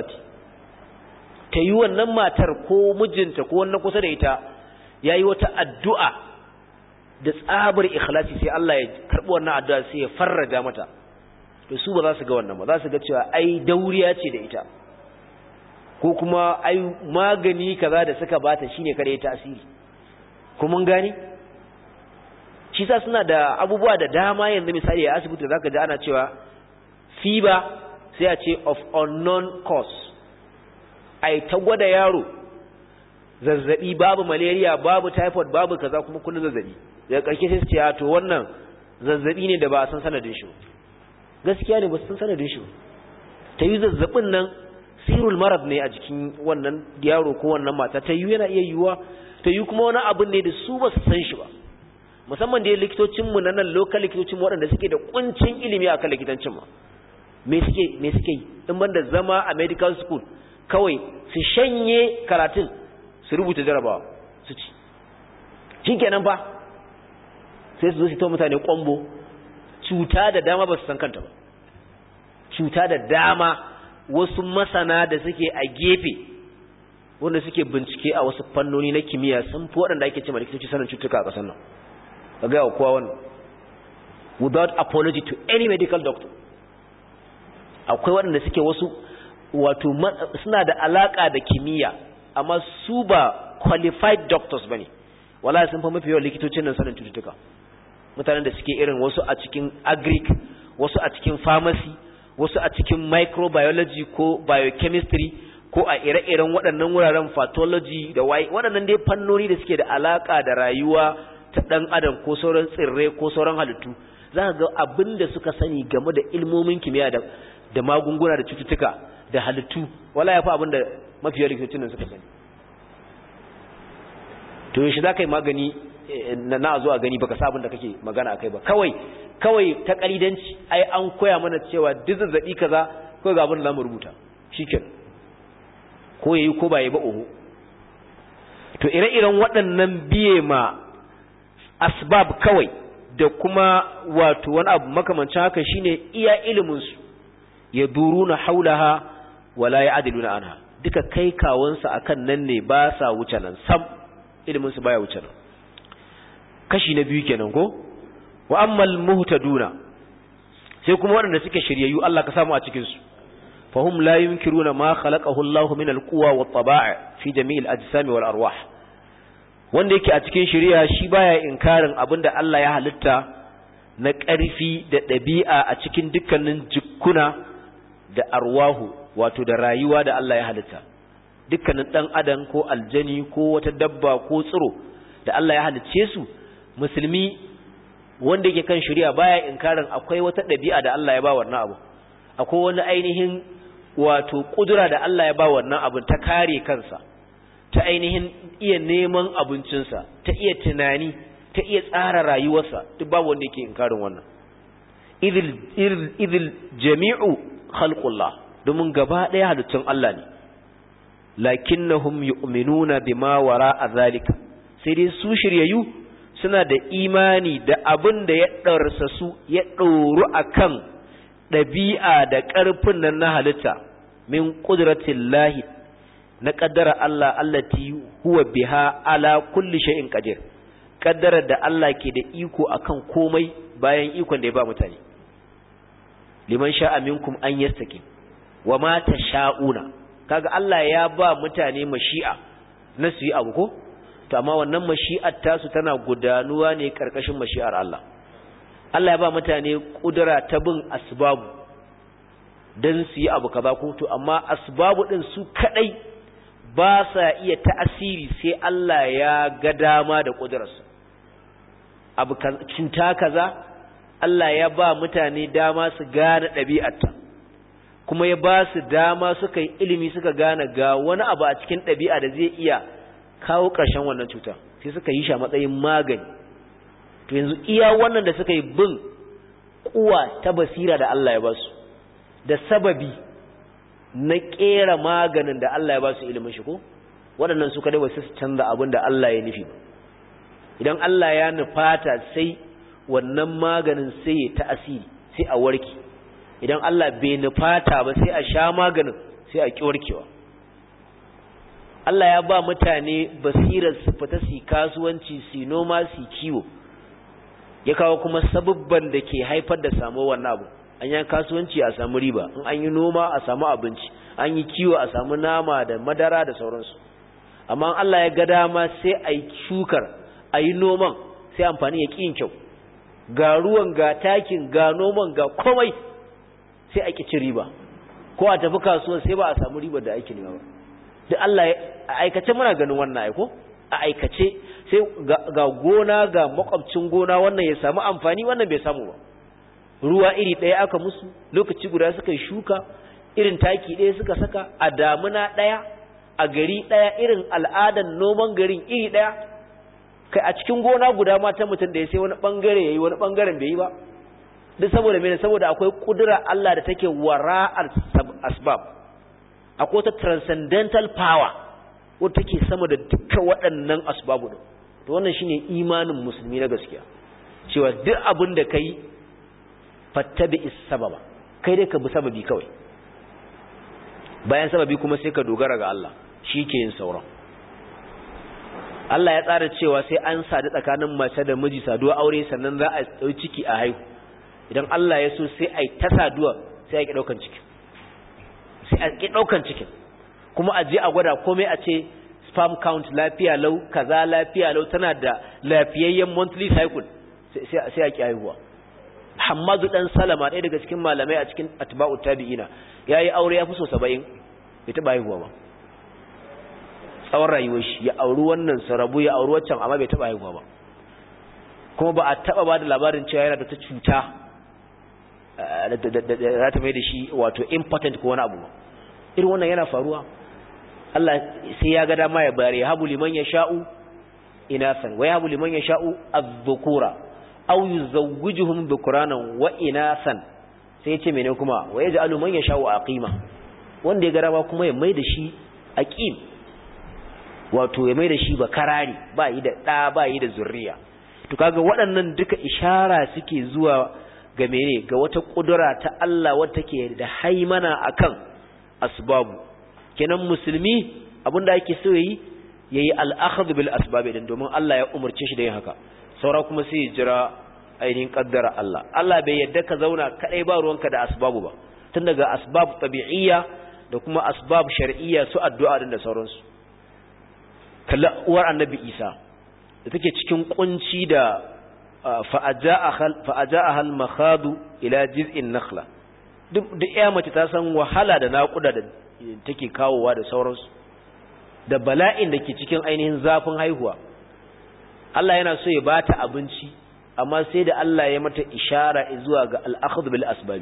ta yi. Wannan matar ko mijinta ko wannan kusa da ita ya yi wata addu'a da tsabar ikhlasi sai Allah ya karɓi wannan addu'a sai ya farraja mata. To su ba za su ga wannan ba, za su ga cewa ai dauriya ce da ita, ko kuma ai magani kaza da suka bata shine kada ya tasiri. Ko mun gani? Shi sa suna da abubuwa da dama yanzu, misali a asibiti zaka ji ana cewa fever sai a ce of unknown cause, ai ta gwada yaro zazzabi, babu malaria babu typhoid babu kaza, kuma kullun zazzabi, daga karshe sai su ce to wannan zazzabi ne da ba a san sanadin shi. Gaskiya ne ba su san sanadin shi, ta yi zazzabin nan sirrul marad ne a jikin wannan yaro ko wannan mata, ta yi yana iya yiwuwa, ta yi kuma wani abin ne da su ba su san shi ba, musamman da likitocinmu na nan local likitocinmu waɗanda suke da kuncin ilimi akan likitancin ma. Me suke yi in banda zama a medical school kawai su shanye karatun su rubuta jarabawa su ci shikenan ba, sai su zo su ta mutane kwambo. Cuta da dama ba su san kanta ba, cuta da dama wasu masana da suke a gefe wanda suke bincike a wasu fannoni na kimiyya sun fi waɗanda ake cewa likitoci sanin cutuka a ƙasar nan. Ka gaya wa kowa wannan without apology to any medical doctor. Akwai waɗanda suke wasu wato suna da alaka da kimiyya amma su ba qualified doctors bane, wallahi sun fa mafi yawan likitocin nan sanin cututtuka. Mutanen da suke irin wasu a cikin agric, wasu a cikin pharmacy, wasu a cikin microbiology ko biochemistry, ko a ire-iren waɗannan wuraren pathology da waɗannan dai fannoni da suke da alaka da rayuwa ta ɗan adam ko sauran tsirrai ko sauran halittu. Za ka ga abin da suka sani game da ilmomin kimiyya da magunguna da cututtuka da halittu, wala ya fi abin da mafiyar likitocin nan suka sani. To yaushe za ka yi magani na zuwa gani baka sa abin da kake magana akai ba, kawai ta kalidanci. Ai an koya mana cewa duk zazzabi kaza ko ga abin da zamu rubuta shikenan, ko yayi ko ba yayi ba oho. To ire-iren waɗannan biye ma asbab kawai da kuma wato wani abu makamancin haka shine iya ilimin su, ya duruna haulaha wala ya'diluna anha, duka kai kawunsa akan nan ne, ba sa wuce nan sam, ilimin su baya wuce nan. Kashi na biyu kenan ko. Wa ammal muhtaduna, sai kuma waɗanda suke shiryayyu, Allah ka samu a cikin su. Fahum la yunkiruna ma khalaqahu Allahu min al-quwa wat-taba'i fi jami'il ajsami wal arwah. Wanda yake a cikin shari'a shi baya inkarin abinda Allah ya halitta na ƙarfi da ɗabi'a a cikin dukkanin jikkuna da arwahu, wato da rayuwa da Allah ya halitta. Dukkanin ɗan adam ko aljani ko wata dabba ko tsiro da Allah ya halicce su musulmi wanda yake kan shari'a baya inkarin akwai wata dabi'a da Allah ya ba wannan abu akwai wani ainihin wato kudura da Allah ya ba wannan abun ta kare kansa ta ainihin iya neman abincinsa ta iya tunani ta iya tsara rayuwarsa duk babu wanda yake inkarin wannan idil jami'u khalqullah domin gaba daya halittun Allah ne lakinnahum yu'minuna bima wara'a zalika sai dai su shiryayyu suna da imani da abin da ya darsa su ya doru akan dabi'a da karfin nan na halitta min qudratillahi na kaddara Allah allati huwa biha ala kulli shay'in qadir kaddara da Allah ke da iko akan komai bayan ikon da ya ba mutane liman sha'a minkum an yastaqim wama tasha'una kaga Allah ya ba mutane mashi'a na su yi abu ko to amma wannan mashi'ar tasu tana gudanuwa ne karkashin mashi'ar Allah Allah ya ba mutane kudura ta bin asbabu dan su yi abu kaza ko to amma asbabu din su kadai ba sa iya ta'asiri sai Allah ya ga dama da kudurarsa abu cuta kaza Allah ya ba mutane dama su gane ɗabi'arta kuma ya ba su dama suka yi ilimi suka gane ga wani abu a cikin ɗabi'a da zai iya kawo ƙarshen wannan cuta sai suka yi shi a matsayin magani to yanzu iya wannan da suka yi bin kuwa ta basira da Allah ya ba su da sababi na ƙera maganin da Allah ya ba su ilimin shi ko waɗannan su kadai wasu su canza abin da Allah ya nufi idan Allah ya nufata sai wannan maganin sai ya ta'asiri sai a warke idan Allah bai nufata ba sai a sha maganin sai a warkewa Allah ya ba mutane basirar su fita su kasuwanci su noma su kiwo ya kawo kuma sabubban da ke haifar da samu wannan abu an yi kasuwanci a samu riba in an yi noma a samu abinci an yi kiwo a samu nama da madara da sauransu amma Allah ya ga dama sai a yi shukar a yi noman sai amfani ya ƙin kyau ga ruwan ga takin ga noman ga komai sai a ƙi riba ko a tafi kasuwan sai ba a samu ribar da ake nema ba duk Allah a aikace muna ganin wannan aiko a aikace sai ga gona ga makwabcin gona wannan ya samu amfani wannan bai samu ba ruwa iri ɗaya aka musu lokaci guda suka yi shuka irin taki ɗaya suka saka a damuna ɗaya a gari ɗaya irin al'adan noman garin iri ɗaya kai a cikin gona guda ma ta mutum da ya sai wani bangare yayi wani bangaren bai yi ba duk saboda mene saboda akwai kudura Allah da take wara'al asbab akwai ta transcendental power wanda take sama da dukkan waɗannan asbabu din to wannan shine imanin musulmi na gaskiya cewa duk abin da kai fattabi'is sababa kai dai ka bi sababi kawai bayan sababi kuma sai ka dogara ga Allah shi ke yin sauran Allah ya tsara cewa sai an sadu tsakanin mace da miji saduwa aure sannan za a ɗau ciki a haihu idan Allah ya so sai a yi ta saduwa sai a ƙi ɗaukan cikin sai a ƙi ɗaukan cikin kuma a je a gwada komai a ce sperm count lafiya lau kaza lafiya lau tana da lafiyayyen monthly cycle sai a ƙi haihuwa Hammadu dan Salama ɗaya daga cikin malamai a cikin atba'ut tabi'ina yayi aure ya fi so 70 bai taɓa haihuwa ba tsawon rayuwar shi ya auri wannan sarabu ya auri waccan amma bai taba haihuwa ba kuma ba a taba ba da labarin cewa yana da ta cuta da ta mai da shi wato impotent ko wani abu ba irin wannan yana faruwa Allah sai ya ga dama ya bayar ya habu liman yasha'u inasan wa yahabu liman yasha'u adh-dhukura aw yuzawwijuhum dhukranan wa inasan sai ya ce mene kuma wa yaj'alu man yasha'u aqima wanda ya ga dama kuma ya mai da shi aqim wato ya mai da shi ba karari ba yi da ɗa ba yi da zurriya to kaga waɗannan duka ishara suke zuwa ga mene ga wata ƙudura ta Allah wadda take da haimana akan asbabu kenan musulmi abinda ake so yayi al-akhdh bil asbab din domin Allah ya umurce shi da yin haka saura kuma sai ya jira ainihin kaddara Allah Allah bai yadda ka zauna kadai ba ruwanka da asbabu ba tun daga asbab tabi'iyya da kuma asbab shar'iyya su addu'a din da sauransu kalla uwar annabi Isa da take cikin kunci da fa'aja'a al-makhadu ila jiz'in nakhla duk iya mace ta san wahala da naƙuda da take kawowa da sauransu da bala'in da ke cikin ainihin zafin haihuwa Allah yana so ya bata abinci amma sai da Allah ya mata ishara zuwa ga al-akhdh bil asbab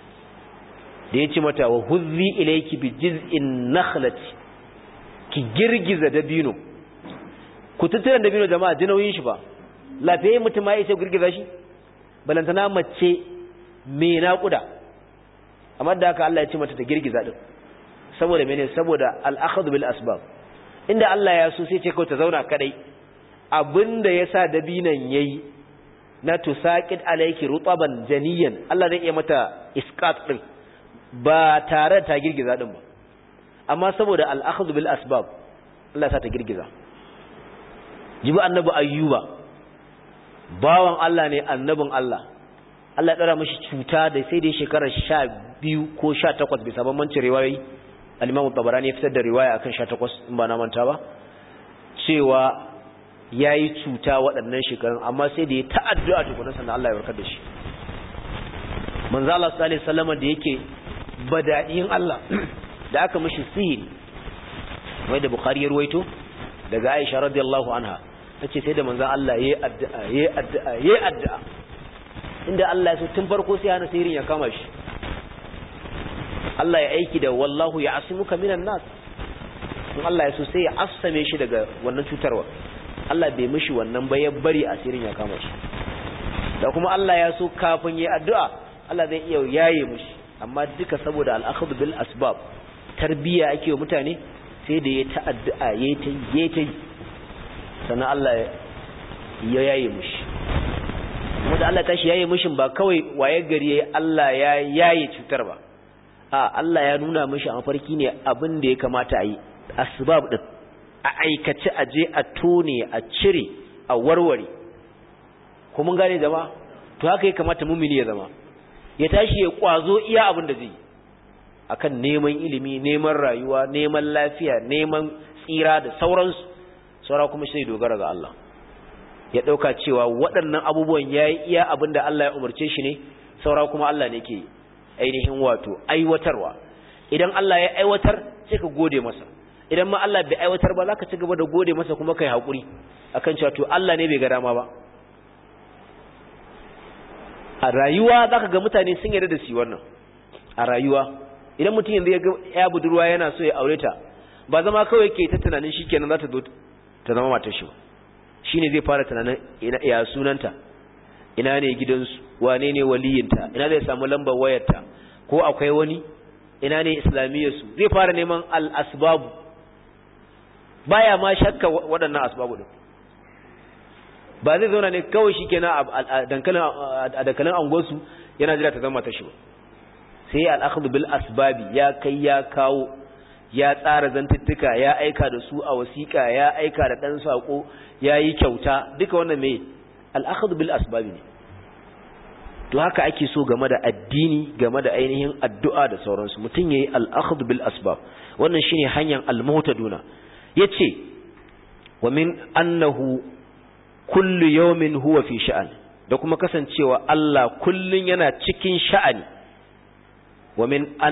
da yace mata wa huzzi ilayki bi jiz'in nakhlati ki girgiza dabino ku tattara dabino jama'a jinauyin shi ba lafiye mutum ma yace girgiza shi balantana mace me naƙuda amma da haka Allah ya ce mata ta girgiza din saboda mene saboda al-akhdh bil asbab inda Allah ya so sai ce kawai ta zauna kadai abinda yasa dabinan yayi na tusaqid alayki rutaban janiyan Allah zai iya mata isqat din ba tare ta girgiza din ba amma saboda al-akhdh bil asbab Allah ya sa ta girgiza jibi annabi ayyuba bawan Allah ne annabin Allah Allah ya dara mishi cuta da sai dai shekarar 12 ko 18 bisa bambancin riwayoyi al-Imam Tabarani ya fitar da riwaya akan 18 in ba na manta ba cewa yayi cuta waɗannan shekarun amma sai da ya ta'addu'a tukunan sannan Allah ya warkar da shi manzo Allah sallallahu alaihi wasallam da yake bada'in Allah da aka mishi sihiri wai da Bukhari ya ruwaito daga Aisha radiyallahu anha tace sai da manzo Allah yayi addu'a inda Allah ya so tun farko sai hana sihirin ya kama shi Allah ya aiki da wallahu ya'simuka minan nas in Allah ya so sai ya assame shi daga wannan cutarwa Allah bai mishi wannan ba ya bari asirin ya kama shi da kuma Allah ya so kafin yayi addu'a Allah zai iya yaye mishi amma duka saboda al-akhdh bil asbab tarbiya ake wa mutane sai da ya ta'addu'a yayi ta sannan Allah ya yaye mishi kuma da Allah tashi yaye mishin ba kawai waye gari yayi Allah ya yaye cutar ba Allah ya nuna mishi a mafarki ne abin da ya kamata a yi asbab din a aikace a je a tone a cire a warware ko mun gane jama'a to haka ya kamata mumini ya zama ya tashi ya kwazo iya abin da zai akan neman ilimi neman rayuwa neman lafiya neman tsira da sauransu saura kuma sai dogara ga Allah ya dauka cewa waɗannan abubuwan yayi iya abin da Allah ya umarce shi ne saura kuma Allah ne ke ainihin wato aiwatarwa idan Allah ya aiwatar sai ka gode masa idan ma Allah bai aiwatar ba zaka ci gaba da gode masa kuma kai hakuri akan cewa to Allah ne bai ga dama ba a rayuwa zaka ga mutane sun yarda da shi wannan a rayuwa idan mutum yanzu ya ga ya budurwa yana so ya aure ta ba zama kawai ke ta tunanin shikenan za ta zo ta zama matar shi ba shine zai fara tunanin ya sunanta ina ne gidansu wane ne waliyinta ina zai samu lambar wayarta ko akwai wani ina ne islamiyyarsu zai fara neman al-asbabu baya ma shakka waɗannan asbabu din ba zai zauna ne kawai shikenan a dankalin angonsu yana jira ta zama ta shi ba sai al-akhdhu bil asbabi ya kai ya kawo ya tsara zantuttuka ya aika da su a wasiƙa ya aika da dan sako yayi kyauta duka wannan me al-akhdhu bil asbabi ne to haka ake so game da addini game da ainihin addu'a da sauransu mutum yayi al-akhdhu bil asbab wannan shine hanyar al-muhtaduna yace wa min annahu kullu yawmin huwa fi sha'an da kuma kasancewa Allah kullun yana cikin sha'ani wa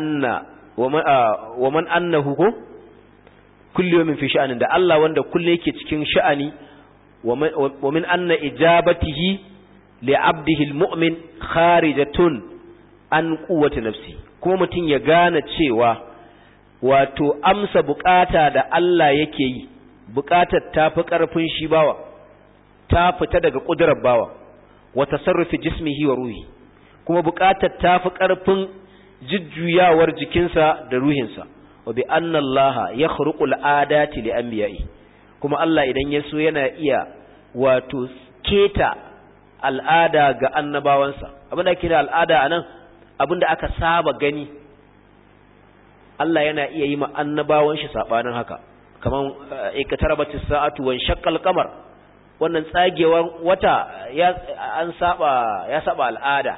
man annahu kullu yawmin fi sha'an da Allah wanda kullu yake cikin sha'ani wa min anna ijabatihi li'abdihi almu'min kharijatun an quwwati nafsi kuma mutun ya gane cewa wato amsa bukata da Allah yake yi bukatar tafi karfin shi bawa ta fita daga kudurar bawa wa tasarrufi jismihi wa ruhi kuma bukatar tafi karfin jujjuyawar jikinsa da ruhinsa wa bi anna Allah yakhruqu al'adati li anbiya'i kuma Allah idan ya so yana iya wato keta al'ada ga annabawansa abinda ake da al'ada anan abinda aka saba gani Allah yana iya yi ma annabawan shi sabanin haka kaman ikatarabatis sa'atu wan shaqqal qamar wannan tsagewar wata ya saba al'ada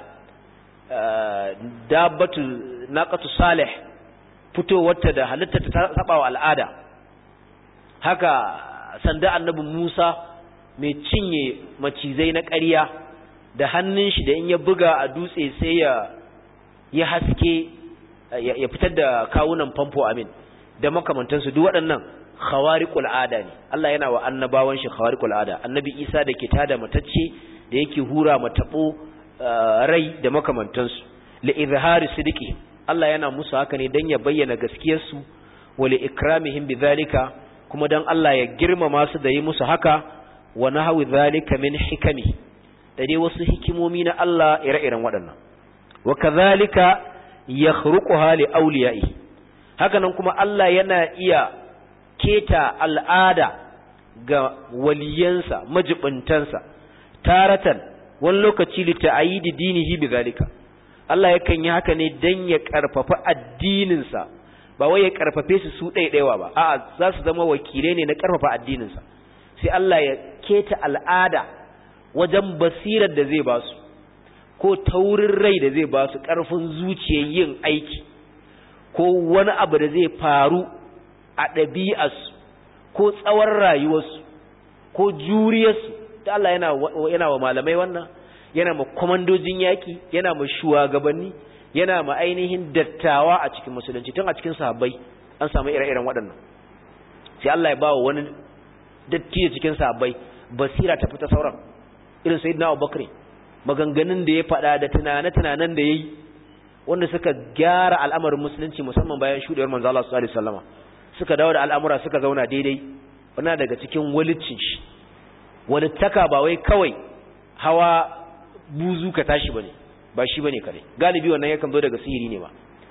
dabbatu naqatu salih fitowarta da halitta ta saba wa al'ada haka sanda annabi Musa mai cinye macizai na ƙarya da hannun shi da in ya buga a dutse sai ya haske ya fitar da kawunan famfo amin da makamantansu duk waɗannan khawariqul ada ne Allah yana wa annabawan shi khawariqul ada annabi Isa da ke tada matacce da yake hura matabo rai da makamantansu li izhari sidiki Allah yana musu haka ne dan ya bayyana gaskiyar su wa li ikramihim bidhalika kuma dan Allah ya girmama su da yi musu haka wa nahwi dhalika min hikami da dai wasu hikimomi na Allah ire-iren waɗannan wa kadhalika yakhruquha li awliya'i haka nan kuma Allah yana iya keta al'ada ga waliyansa majibintansa taratan wani lokaci li ta'yidi dinihi bidhalika Allah yakan yi haka ne dan ya karfafa addininsa ba wai ya karfafe su ɗaiɗaiwa ba a'a za su zama wakilai ne na karfafa addininsa sai Allah ya keta al'ada wajen basirar da zai ba su ko taurin rai da zai ba su ƙarfin zuciyar yin aiki ko wani abu da zai faru a ɗabi'arsu ko tsawon rayuwarsu ko juriyarsu da Allah yana wa malamai wannan yana ma kwamandojin yaƙi yana ma shugabanni yana ma ainihin dattawa a cikin musulunci tun a cikin sahabbai an samu ire-iren waɗannan sai Allah ya ba wa wani datti cikin sahabbai basira ta fita sauran irin sayyidina Abubakar maganganun da ya faɗa da tunane-tunanen da yayi wanda suka gyara al'amarin musulunci musamman bayan shudewar manzo Allah sallallahu alaihi wasallama suka dawo da al'amura suka zauna daidai wannan daga cikin walicin shi walittaka ba wai kawai hawa buzu ka tashi bane ba shi bane kare galibi wannan yakan zo daga sihiri ne ba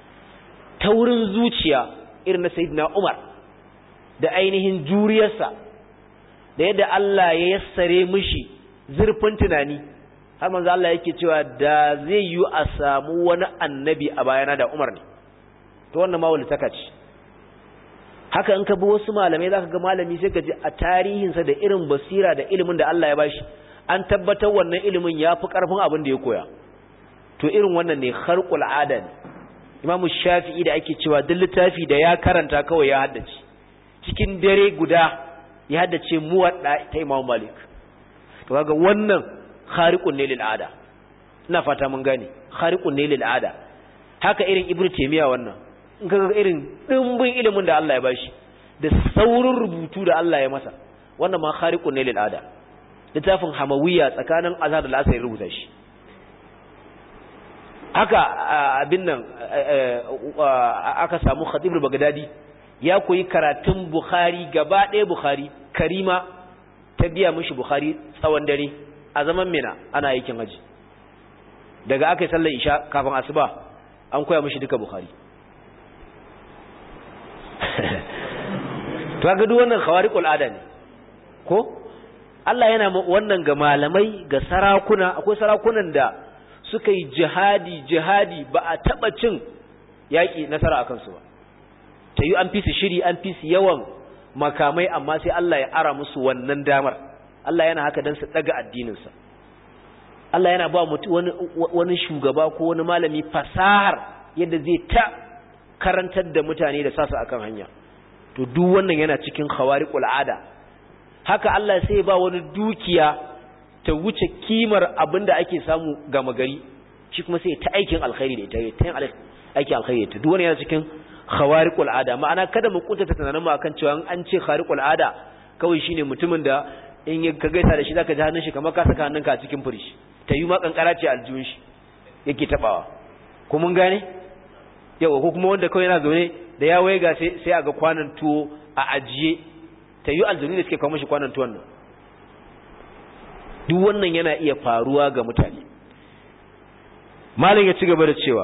taurin zuciya irin na sayyidina Umar da ainihin juriyarsa da yadda Allah ya yassare mishi zurfin tunani har manzo Allah yake cewa da zai yi a samu wani annabi a bayana da Umar ne to wannan ma walitaka ce haka in ka bi wasu malamai zaka ga malami sai ka ji a tarihinsa da irin basira da ilimin da Allah ya bashi an tabbatar wannan ilimin yafi karfin abin da ya koya to irin wannan ne kharqul ada ne Imam Shafi'i da ake cewa duk littafi da ya karanta kawai ya haddace cikin dare guda ya haddace muwadda ta Imam Malik to kaga wannan khariqun ne lil ada ina fata mun gane khariqun ne lil ada haka irin Ibn Taymiyyah wannan in kaga irin dimbin ilimin da Allah ya bashi da saurin rubutu da Allah ya masa wannan ma khariqun ne lil ada littafin Hamawiyya tsakanin Azhar da Al-Asr ya rubuta shi haka abin nan aka samu Khatib al-Baghdadi ya koyi karatun Bukhari gaba ɗaya Bukhari Karima ta biya mishi Bukhari tsawon dare a zaman Mina ana aikin haji daga aka yi sallar isha kafin asuba an koya mishi duka Bukhari to ga duk wannan khawariqul ada ne ko Allah yana wannan ga malamai ga sarakuna akwai sarakunan da suka yi jihadi ba a taba cin yaki nasara akan su ba tayi an fi su shiri an fi su yawan makamai amma sai Allah ya ara musu wannan damar Allah yana haka dan su daga addinin sa Allah yana ba mutu wani shugaba ko wani malami fasahar yadda zai ta karantar da mutane da sasa akan hanya to duk wannan yana cikin khawariqul ada haka Allah sai ba wani dukiya ta wuce kimar abinda ake samu ga magari shi kuma sai ta aikin alkhairi da ita ta yin aikin alkhairi ta duk wannan yana cikin khawariqul ada ma'ana kada mu kuntata tunanin mu akan cewa an ce khawariqul ada kawai shine mutumin da in ka gaisa da shi zaka ji hannun shi kamar ka saka hannunka a cikin furishi ta yi ma kankara ce aljihun shi yake tabawa ko mun gane yawa ko kuma wanda kawai yana zaune da ya waiga sai a ga kwanan tuwo a ajiye ta yi aljihun da suke kawo mashi kwanan tuwon nan duk wannan yana iya faruwa ga mutane malam ya ci gaba da cewa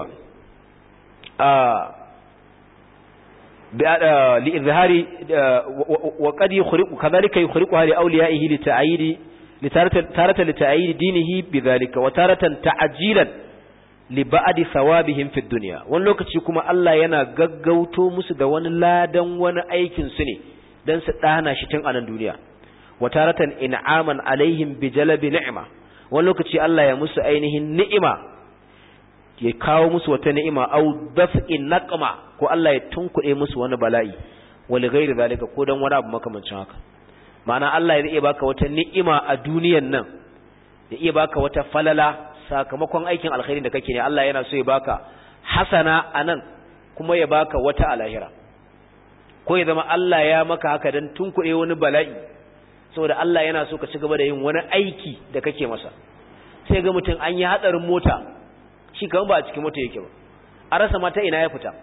لإظهار وقد يخرق كذلك يخرقها لأوليائه تارة لتأييد دينه بذلك وتارة تعجيلا لبعد ثوابهم في الدنيا ونلوكتي كما الله ينا غغوتو musu da wani ladan wani aikin su ne dan su dana shi tun anan duniya wataratan in'aman alaihim bijalabi ni'ma wani lokaci Allah ya musu ainihin ni'ima ya kawo musu wata ni'ima au daf'in naqma ko Allah ya tunkuɗe musu wani bala'i wali ghairi zalika ko dan wani abu makamancin haka ma'ana Allah ya iya baka wata ni'ima a duniyan nan ya iya baka wata falala sakamakon aikin alkhairi da kake ne Allah yana so ya baka hasana anan kuma ya baka wata a lahira ko ya zama Allah ya maka haka dan tunkuɗe wani bala'i saboda Allah yana so ka ci gaba da yin wani aiki da kake masa. Sai ga mutum an yi hatsarin mota shi kamar ba a cikin mota yake ba, a rasa mata ina ya fita,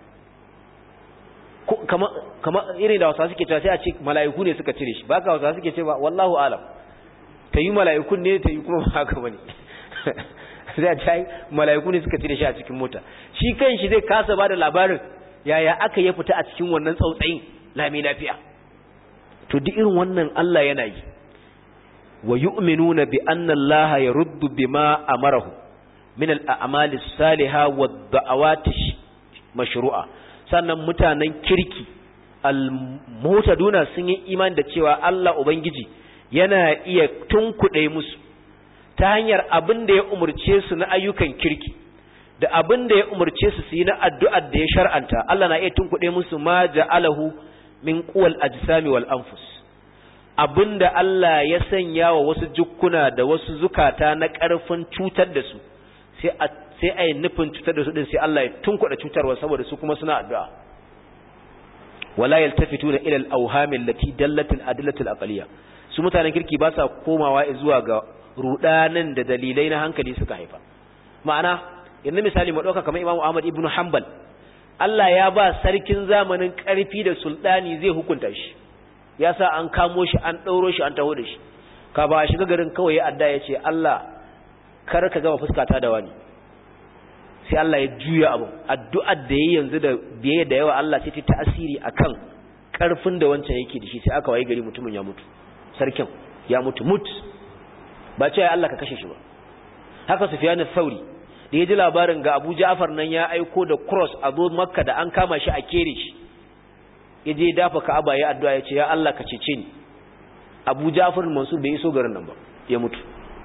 kama irin da Hausawa suke cewa sai a ce mala'iku ne suka cire shi, ba ka Hausawa suke ce ba, wallahu alam, ta yi mala'ikun ne ta yi kuma ba haka bane sai a ce mala'iku ne suka cire shi a cikin mota, shi kan shi zai kasa ba da labarin yaya aka ya fita a cikin wannan tsautsayin lami lafiya. To duk irin wannan Allah yana yi. Wa yu'minuna bi anna Allah yaruddu bima amarahu min al-a'mali as-salihah wad-da'awati mashru'a. Sannan mutanen kirki al-mutaduna sun yi imani da cewa Allah ubangiji yana iya tunkuɗe musu ta hanyar abin da ya umurce su na ayyukan kirki da abin da ya umurce su su yi na addu'ar da ya shar'anta. Allah na iya tunkuɗe musu ma ja'alahu min quwwal ajsami wal anfus, abinda Allah ya sanya wa wasu jukkuna da wasu zukata na ƙarfin cutar da su, sai a yi nufin cutar da su din sai Allah ya tunkuɗa cutarwa saboda su kuma suna addu'a. Wala yaltafituna ila al-awham allati dallat al-adillat al-aqliyah, su mutanen kirki ba sa komawa zuwa ga rudanin da dalilai na hankali suka haifa. Ma'ana yanzu misali mu dauka kamar Imam Ahmad ibn Hanbal, Allah ya ba sarkin zamanin ƙarfi da sultani zai hukunta shi, ya sa an kamo shi an ɗauro shi an taho da shi, ka ba a shiga garin kawai ya adda ya ce Allah kar ka gama fuskata da wani, sai Allah ya juya abu, addu'ar da ya yanzu da biye da yawa Allah sai ta tasiri akan ƙarfin da wancan yake da shi, sai aka waye gari mutumin ya mutu, sarkin ya mutu ba ce ya Allah ka kashe shi ba. Haka Sufyan al-Thawri da ya ji labarin ga Abu Ja'far nan ya aiko da cross a zo Makka da an kama shi a kere shi, ya je dafa Ka'aba ya addu'a ya ce ya Allah ka cece ni. Abu Ja'far Mansur bai iso garin nan ba, ya mutu.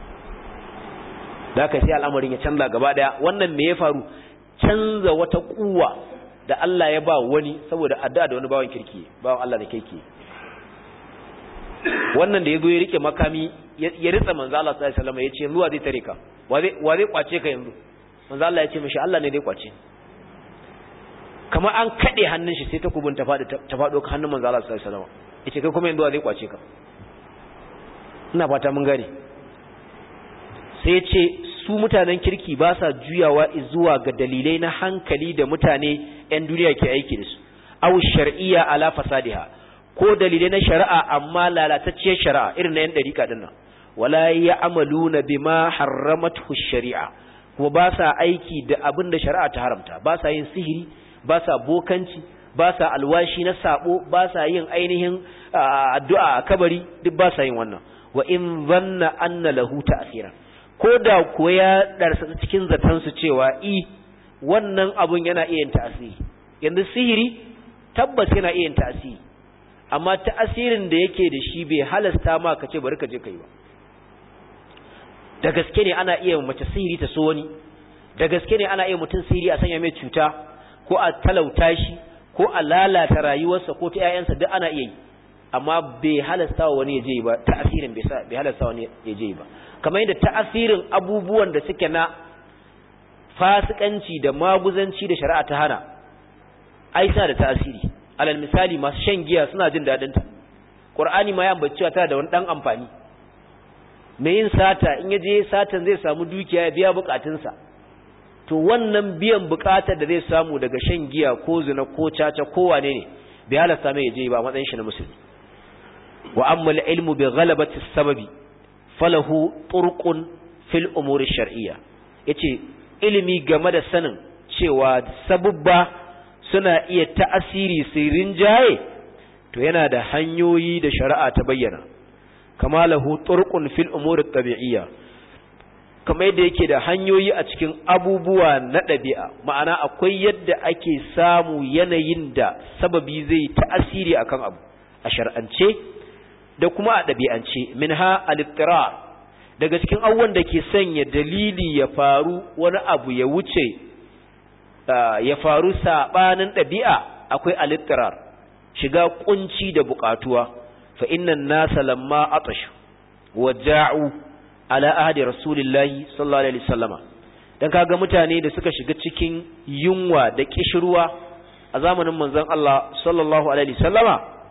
Da haka sai al'amarin ya canza gaba daya. Wannan me ya faru? Canza wata kuwa da Allah ya ba wani saboda addu'a da wani bawan kirki, bawan Allah da kirki. Wannan da yazo ya rike makami ya ritsa manzo Allah sallallahu alaihi wasallam ya ce yanzu wa zai tare ka, wa zai kwace ka yanzu? Manzo Allah ya ce mishi Allah ne dai kwace. Kamar an kade hannun shi sai takubun ta fado ka hannun manzo Allah sallallahu alaihi wasallam. Yace kai kuma yanzu zai kwace ka. Ina fata mun gane. Sai ya ce su mutanen kirki ba sa juyawa zuwa ga dalilai na hankali da mutane ƴan duniya ke aiki da su, aw shar'iyya ala fasadiha, ko dalilai na shari'a amma lalatacciyar shari'a irin na ƴan dariƙa din nan. Wala ya'maluna bima harramathu shari'a, kuma ba sa aiki da abin da shari'a ta haramta, ba sa yin sihiri, ba sa bokanci, ba sa alwashi na sabo, ba sa yin ainihin addu'a a kabari, duk ba sa yin wannan. Wa in zanna anna lahu ta'siran, ko da kuwa ya darsa cikin zatan su cewa wannan abun yana iya yin ta'asiri. Yanzu sihiri tabbas yana iya yin ta'asiri, amma ta'asirin da yake da shi bai halasta ma ka ce bari ka je kai ba. Da gaske ne ana iya mace sihiri ta so wani, da gaske ne ana iya mutum sihiri a sanya mai cuta, ko a talauta shi, ko a lalata rayuwarsa ko ta ƴaƴansa, duk ana iya yi, amma bai halasta wa wani ya je ba. Ta'asirin bai halasta wani ya je ba, kamar yadda ta'asirin abubuwan da suke na fasikanci da maguzanci da shari'a ta hana ai suna da ta'asiri. Alal misali masu shan giya suna jin dadin ta, Qur'ani ma ya ambaci ta da wani dan amfani. Mai yin sata in yaje satan zai samu dukiya ya biya bukatunsa, to wannan biyan bukatar da zai samu daga shan giya ko zina ko caca ko wane ne bai halasta mai yaje ba matsayin shi na musulmi. Wa amma al-ilmu bi ghalabati as-sababi falahu turqun fil umuri shar'iyya, yace ilimi game da sanin cewa sabubba suna iya ta'asiri sirrin jaye, to yana da hanyoyi da shari'a ta bayyana. Kama lahu turqun fil umuri tabi'iyya, kama yadda yake da hanyoyi a cikin abubuwa na ɗabi'a, ma'ana akwai yadda ake samu yanayin da sababi zai ta'asiri akan abu a shar'ance da kuma a ɗabi'ance. Minha al-ittirar, daga cikin abubuwan da ke sanya dalili ya faru wani abu ya wuce ya faru sabanin ɗabi'a, akwai al-ittirar, shiga kunci da bukatuwa. Fa innan nasa lamma atashu wa ja'u ala ahdi rasulillahi sallallahu alaihi wasallama, dan kaga mutane da suka shiga cikin yunwa da kishirwa a zamanin manzon Allah sallallahu alaihi wasallama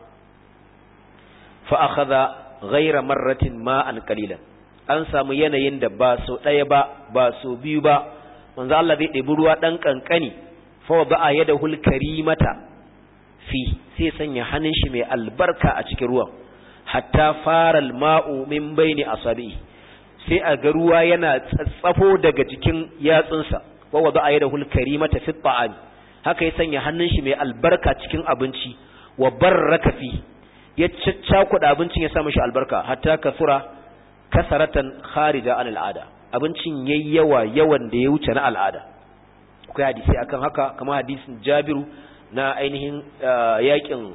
fa akhadha ghayra marratin ma'an qalilan an samu yanayin da ba so daya ba so biyu ba manzon Allah zai ɗebi ruwa dan kankani fa ba'a yadahul karimata fi sai sanya hannun shi mai albarka a cikin ruwan hatta fara al-ma'u min baini asabi sai a ga ruwa yana tsatsafo daga jikin yatsunsa wa wada'a yadahul karimata fi ta'am haka ya sanya hannun shi mai albarka cikin abinci wa barraka fi ya caccakuda abincin ya sa mishi albarka hatta kasaratan kharija an al'ada abincin yayi yawan da ya wuce na al'ada akwai hadisi akan haka kamar hadisin Jabiru na ainihin yakin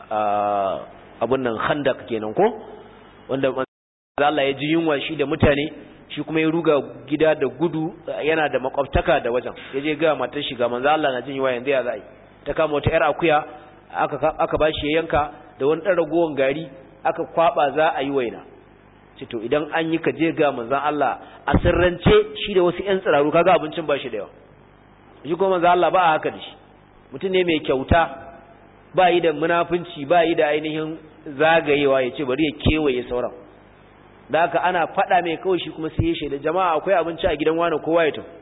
abun nan Khandaq kenan ko wanda Allah ya ji yunwa shi da mutane shi kuma ya ruga gida da gudu yana da makwabtaka da wajen yaje ga matar shi ga manzo Allah na jin yunwa yanzu ya zai ta kama wata yar akuya aka bashi ya yanka da wani dan ragowan gari aka kwaba za a yi waina ce to idan an yi ka je ga manzo Allah a sirrance shi da wasu ƴan tsiraru kaga abincin ba shi da yawa shi kuma manzo Allah ba a haka da shi mutum ne mai kyauta ba yi da munafunci ba yi da ainihin zagayewa ya ce bari ya kewaye sauran da haka ana faɗa mai kawai shi kuma sai ya shaida jama'a akwai abinci a gidan wani kowa ya tafi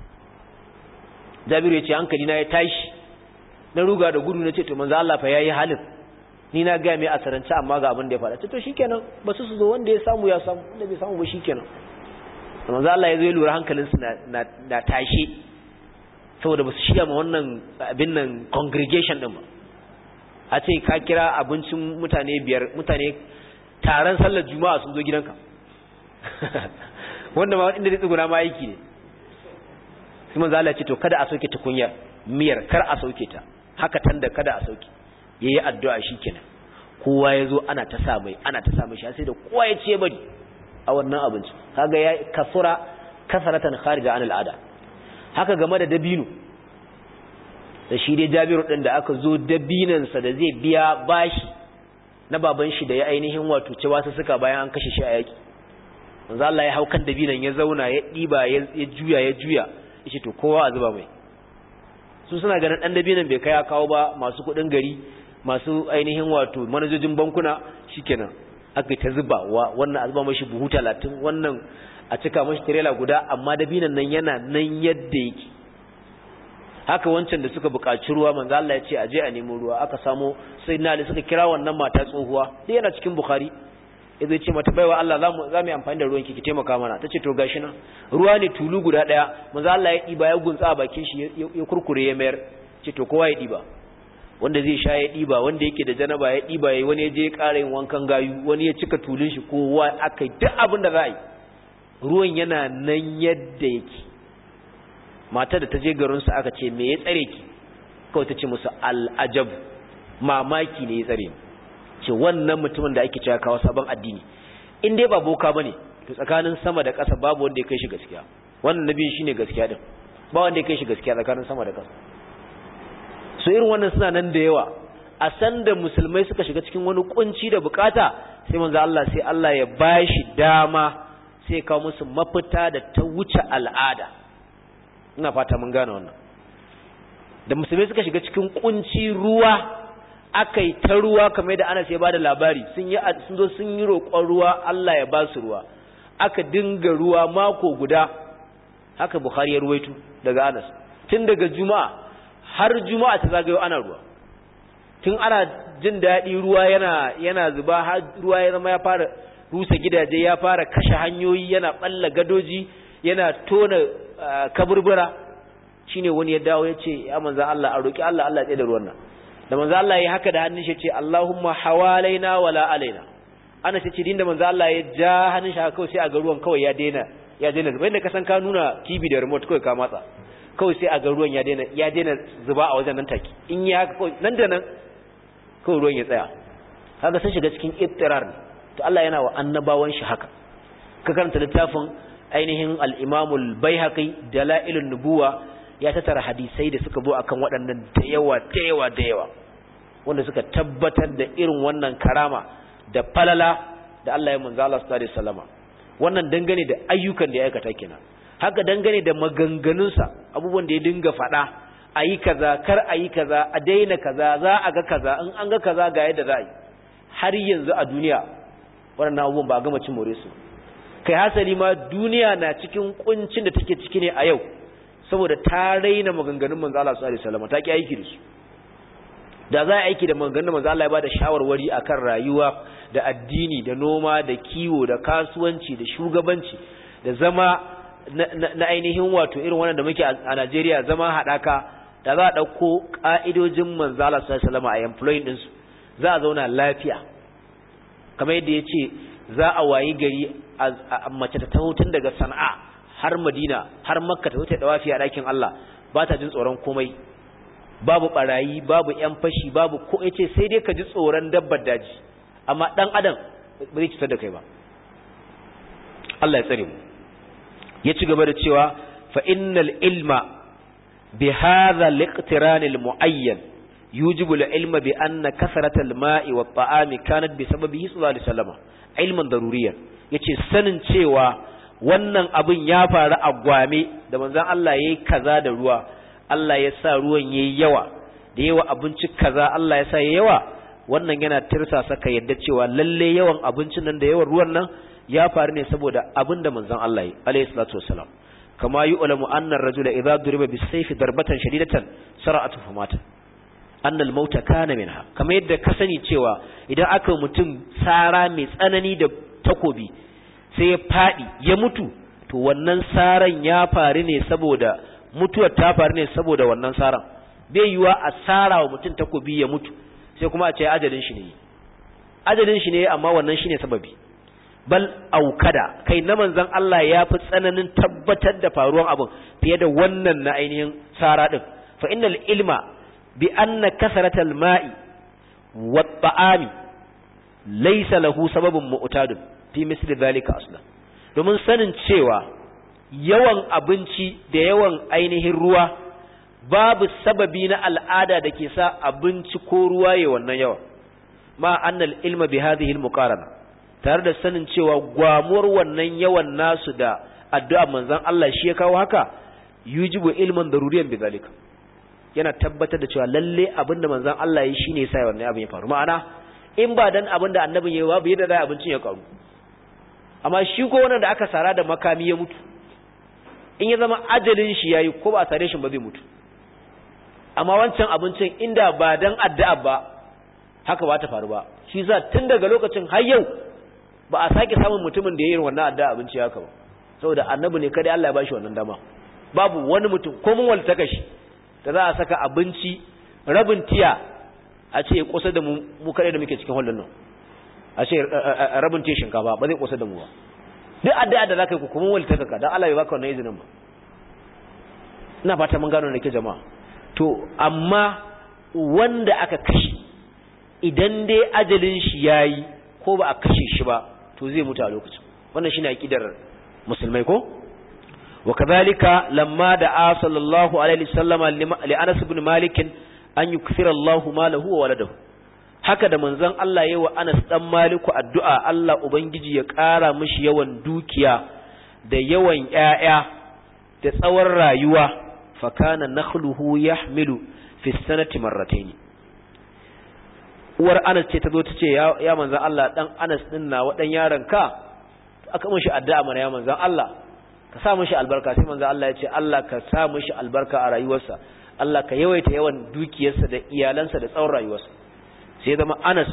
Jabiru ya ce hankali na ya tashi na ruga da gudu na ce to manzo Allah fa yayi halin ni na ga mai asarance amma ga abin da ya faɗa to shikenan ba su zo wanda ya samu ya samu wanda bai samu ba shikenan manzo Allah ya zo ya lura hankalin su na tashi saboda ba su shiya ma wannan abin nan congregation din ba a ce ka kira abincin mutane biyar mutane taron sallar juma'a sun zo gidanka wanda ma inda zai tsuguna ma aiki ne sai manzo Allah ya ce to kada a sauke tukunyar miyar kar a sauke ta haka tanda kada a sauke yayi addu'a shikenan kowa yazo ana ta sa mai sai da kowa ya ce bari a wannan abinci kaga ya kasaratan kharija an al'ada haka game da dabino da shi dai Jabiru din da aka zo dabinansa da zai biya bashi na baban shi da ya ainihin wato cewa su suka bayan an kashe shi a yaki manzo Allah ya hau kan dabinan ya zauna ya diba ya juya yace to kowa a zuba mai su suna ganin dan dabinan bai kai kawo ba masu kudin gari masu ainihin wato manajojin bankuna shikenan aka ta zuba wannan a zuba mashi buhu 30 wannan a cika mashi trailer guda amma dabinan nan yana nan yadda yake haka wancan da suka buƙaci ruwa manzo Allah ya ce aje a nemo ruwa aka samu sayyidina Ali suka kira wannan mata tsohuwa dai yana cikin Bukhari yazo ce mata baiwa Allah za mu amfani da ruwan ki taimaka mana tace to gashi nan ruwa ne tulu guda daya manzo Allah ya diba ya gunsa a bakin shi ya kurkure ya mayar ce to kowa ya diba wanda zai sha ya diba wanda yake da janaba ya diba yayi wani ya je ƙara yin wankan gayu wani ya cika tulun shi kowa akai duk abin da za a yi ruwan yana nan yadda yake mata da ta je garinsu aka ce me ya tsare ki kawai ta ce musu al'ajab mamaki ne ya tsare ce wannan mutumin da ake cewa kawo sabon addini in dai ba boka bane to tsakanin sama da ƙasa babu wanda ya kai shi gaskiya wannan nabi shine gaskiya din ba wanda ya kai shi gaskiya tsakanin sama da ƙasa so irin wannan suna nan da yawa a san da musulmai suka shiga cikin wani kunci da bukata sai manzo Allah sai Allah ya bashi dama sai ya kawo musu mafita da ta wuce al'ada ina fata mun gane wannan da musulmai suka shiga cikin kunci ruwa akai ta ruwa kamar da Anas ya bada labari sun zo sun yi roƙon ruwa Allah ya ba su ruwa aka dinga ruwa mako guda haka Bukhari ya ruwaito daga Anas tun daga Juma'a har Juma'a ta zagayo ana ruwa tun ana jin daɗi ruwa yana zuba har ruwa ya zama ya fara rusa gidaje ya fara kashe hanyoyi yana balla gadoji yana tona kaburbura shine wani ya dawo ya ce ya manzo Allah a roki Allah ya tsaye da ruwan nan da manzo Allah ya haka da hannun shi ce Allahumma hawalaina wala alaina ana ce din da manzo Allah ya ja hannun shi kawai sai a ga ruwan kawai ya daina zuba inda ka san ka nuna TV da remote kawai ka matsa kawai sai a ga ruwan ya daina zuba a wajen nan take in ya haka kawai nan da nan kawai ruwan ya tsaya kaga sun shiga cikin ittirar to Allah yana wa annabawan shi haka ka karanta littafin ainihin al-Imamul Baihaqi Dalailun Nubuwa ya tattara hadisai da suka zo akan waɗannan da yawa wanda suka tabbatar da irin wannan karama da falala da Allah ya manzo Allah sallallahu alaihi wasallama wannan dangane da ayyukan da ya aikata kenan haka dangane da maganganunsa abubuwan da ya dinga faɗa ayi kaza kar ayi kaza a daina kaza za a ga kaza in an ga kaza ga yadda za a yi har yanzu a duniya waɗannan abubuwan ba a gama cin more su kai hasali ma duniya na cikin kuncin da take ciki ne a yau saboda ta raina maganganun manzo Allah sallallahu alaihi wasallam ta ki aiki da su da za a aiki da maganganun manzo Allah ya bada shawarwari akan rayuwa da addini da noma da kiwo da kasuwanci da shugabanci da zama na ainihin wato irin wannan da muke a Najeriya zama hadaka da za a dauko ka'idojin manzo Allah sallallahu alaihi wasallam a employing din su za a zauna lafiya kamar yadda yace za a wayi gari a mace ta taho tun daga Sana'a har Madina har Makka ta wuce dawafi a dakin Allah ba ta jin tsoron komai babu barayi babu yan fashi babu ko yace sai dai ka ji tsoron dabbar daji amma dan adam ba zai cutar da kai ba Allah ya tsare mu ya ci gaba da cewa fa innal ilma bi hadha al-iqtiran al-muayyan yujibu al-ilma bi anna kasrat al-ma'i wa at-ta'ami kanat bi sababihi sallallahu alaihi wasallam ilman daruriyan yace sanin cewa wannan abin ya faru a gwame da manzon Allah yayi kaza da ruwa Allah ya sa ruwan yayi yawa da yawa abinci kaza Allah ya sa yayi yawa wannan yana tirsasa ka yadda cewa lalle yawan abincin nan da yawan ruwan nan ya faru ne saboda abinda manzon Allah yi alayhi salatu wassalam kama yu'lamu anna ar-rajula idha duriba bis-sayfi darbatan shadidatan sara'atu famata anna al-mauta kana minha kama yadda ka sani cewa idan aka mutum sara mai tsanani da takobi sai ya fadi ya mutu to wannan saran ya faru ne saboda mutuwar ta faru ne saboda wannan saran bai yiwa a sara wa mutum takobi ya mutu sai kuma a ce ajalin shi ne amma wannan shine sababi bal aukada kai na manzon Allah ya fi tsananin tabbatar da faruwan abin fiye da wannan na ainihin sara din fa innal ilma bi anna kasratal ma'i wat ta'ami laysa lahu sababun mu'tadun fi misli dhalika aslan domin sanin cewa yawan abinci da yawan ainihin ruwa babu sababi na al'ada da ke sa abinci ko ruwa ya wannan yawa ma annal ilma bi hadhihi al-muqarana tare da sanin cewa gwamuwar wannan yawan nasu da addu'a manzon Allah shi ya kawo haka yujibu ilman daruriyan bi zalika yana tabbatar da cewa lalle abinda manzon Allah yi shine yasa wannan abin ya faru ma'ana in ba dan abinda annabin yayi babu yadda da abincin ya karu amma shi ko wannan da aka sara da makami ya mutu in ya zama ajalin shi yayi ko ba a sare shi ba zai mutu amma wancan abincin inda ba dan addu'a ba haka ba ta faru ba shi yasa tun daga lokacin har yau ba a sake samun mutumin da ya yi wannan addu'a abinci haka ba saboda annabi ne kada Allah ya bashi wannan dama babu wani mutum ko mun walta kashi da za a saka abinci rabin tiya a ce kusa da mu kare da muke cikin hollon nan a ce rabin tiya shinkafa ba zai kusa da mu ba duk addu'a da zaka yi ku mun walta kaka dan Allah ya baka wannan izinin ba ina fata mun gano nake jama'a to amma wanda aka kashi idan dai ajalin shi yayi ko ba a kashe shi ba to zai mutu a lokacin wannan shine aqidar musulmai ko wa kadhalika lamma da'a sallallahu alaihi wasallama li Anas ibn Malik an yukthira Allahu malahu wa waladahu haka da manzon Allah yayi wa Anas dan Maliku addu'a Allah ubangiji ya ƙara mishi yawan dukiya da yawan ƴaƴa da tsawon rayuwa fa kana nakhluhu yahmilu fi sanati marratayn uwar Anas ce ta zo ta ce ya manzan Allah dan Anas din na wadan yaron ka aka mishi addu'a mana ya manzan Allah ka sa mishi albarka sai manzan Allah ya ce Allah ka sa mishi albarka a rayuwarsa Allah ka yawaita yawan dukiyarsa da iyalansa da tsawon rayuwarsa sai zama Anas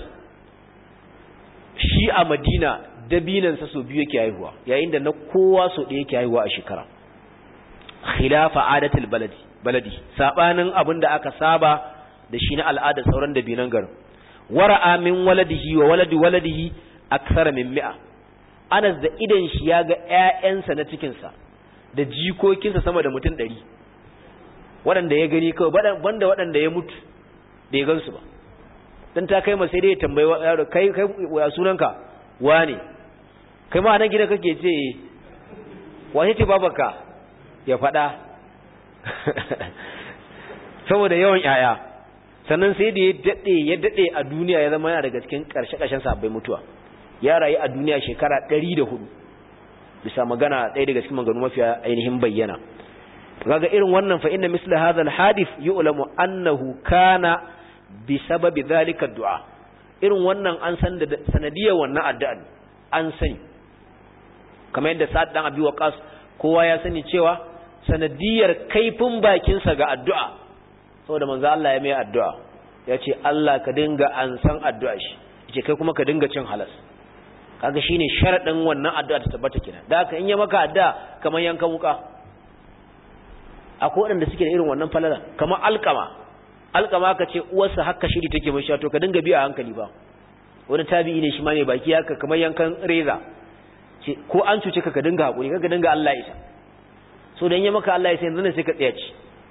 shi a Madina dabinansa so biyu yake haihuwa yayin da na kowa so ɗaya yake haihuwa a shekara khilafa adatul baladi sabanin abinda aka saba da shi na al'ada sauran dabinan garin wara'a min waladihi wa waladihi aksara min 100 Anas da idan shi ya ga ƴaƴansa na cikin sa da jikokinsa sama da mutum 100 waɗanda ya gani kawai banda waɗanda ya mutu bai gansu ba dan ta kai masa sai dai ya tambayi yaro kai ya sunanka wane kai ma nan gida kake ce wace ce babarka ya faɗa saboda yawan ƴaƴa sannan sai da ya dade a duniya ya zama yana daga cikin karshe-karshen sabbai mutuwa ya rayu a duniya shekara 104 bisa magana ɗaya daga cikin maganganu mafiya ainihin bayyana kaga irin wannan fa inna misla hadha al-hadith yu'lamu annahu kana bi sababi dhalika ad-du'a irin wannan an san da sanadiyar wannan addu'a an sani kamar yadda Sa'ad dan Abi Waqqas kowa ya sani cewa sanadiyar kaifin bakin sa ga addu'a saboda manzo Allah ya mai addu'a yace Allah ka dinga an san addu'a shi yace kai kuma ka dinga cin halas kaga shine sharadin wannan addu'a ta tabbata kenan da haka in ya maka addu'a kamar yankan wuka akwai wanda suke da irin wannan falala kamar alkama ka ce uwarsa haka shiri take mai shato ka dinga biya hankali ba wani tabi'i ne shi ma ne baki haka kamar yankan reza ce ko an cuce ka dinga hakuri ka dinga Allah isa so dan ya maka Allah isa yanzu ne sai ka tsaya ci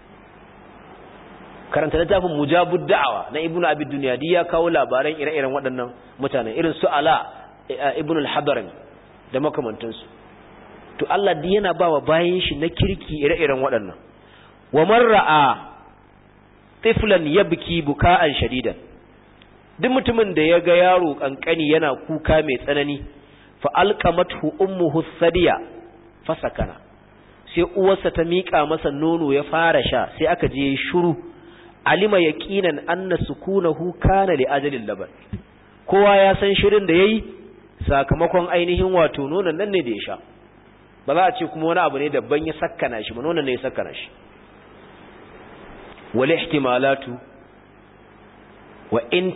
karanta littafin mujabud da'awa na ibnu abi dunya ya kawo labaran ire-iren waɗannan mutanen irin su ala ibn al-hadarami da makamantansu to Allah dai yana bawa bayin shi na kirki ire-iren waɗannan wa man ra'a tiflan yabki buka'an shadidan duk mutumin da yaga yaro kankani yana kuka mai tsanani fa alqamathu ummuhu thadiya fasakana sai uwarsa ta mika masa nono ya fara sha sai aka je shiru alima yaqinan anna sukunahu kana li ajalil laban kowa ya san shirin da yayi sakamakon ainihin wato nonon nan ne da ya sha ba za a ce kuma wani abu ne daban ya sakkana shi ba nonon ne ya sakkana shi wal ihtimalatu wa in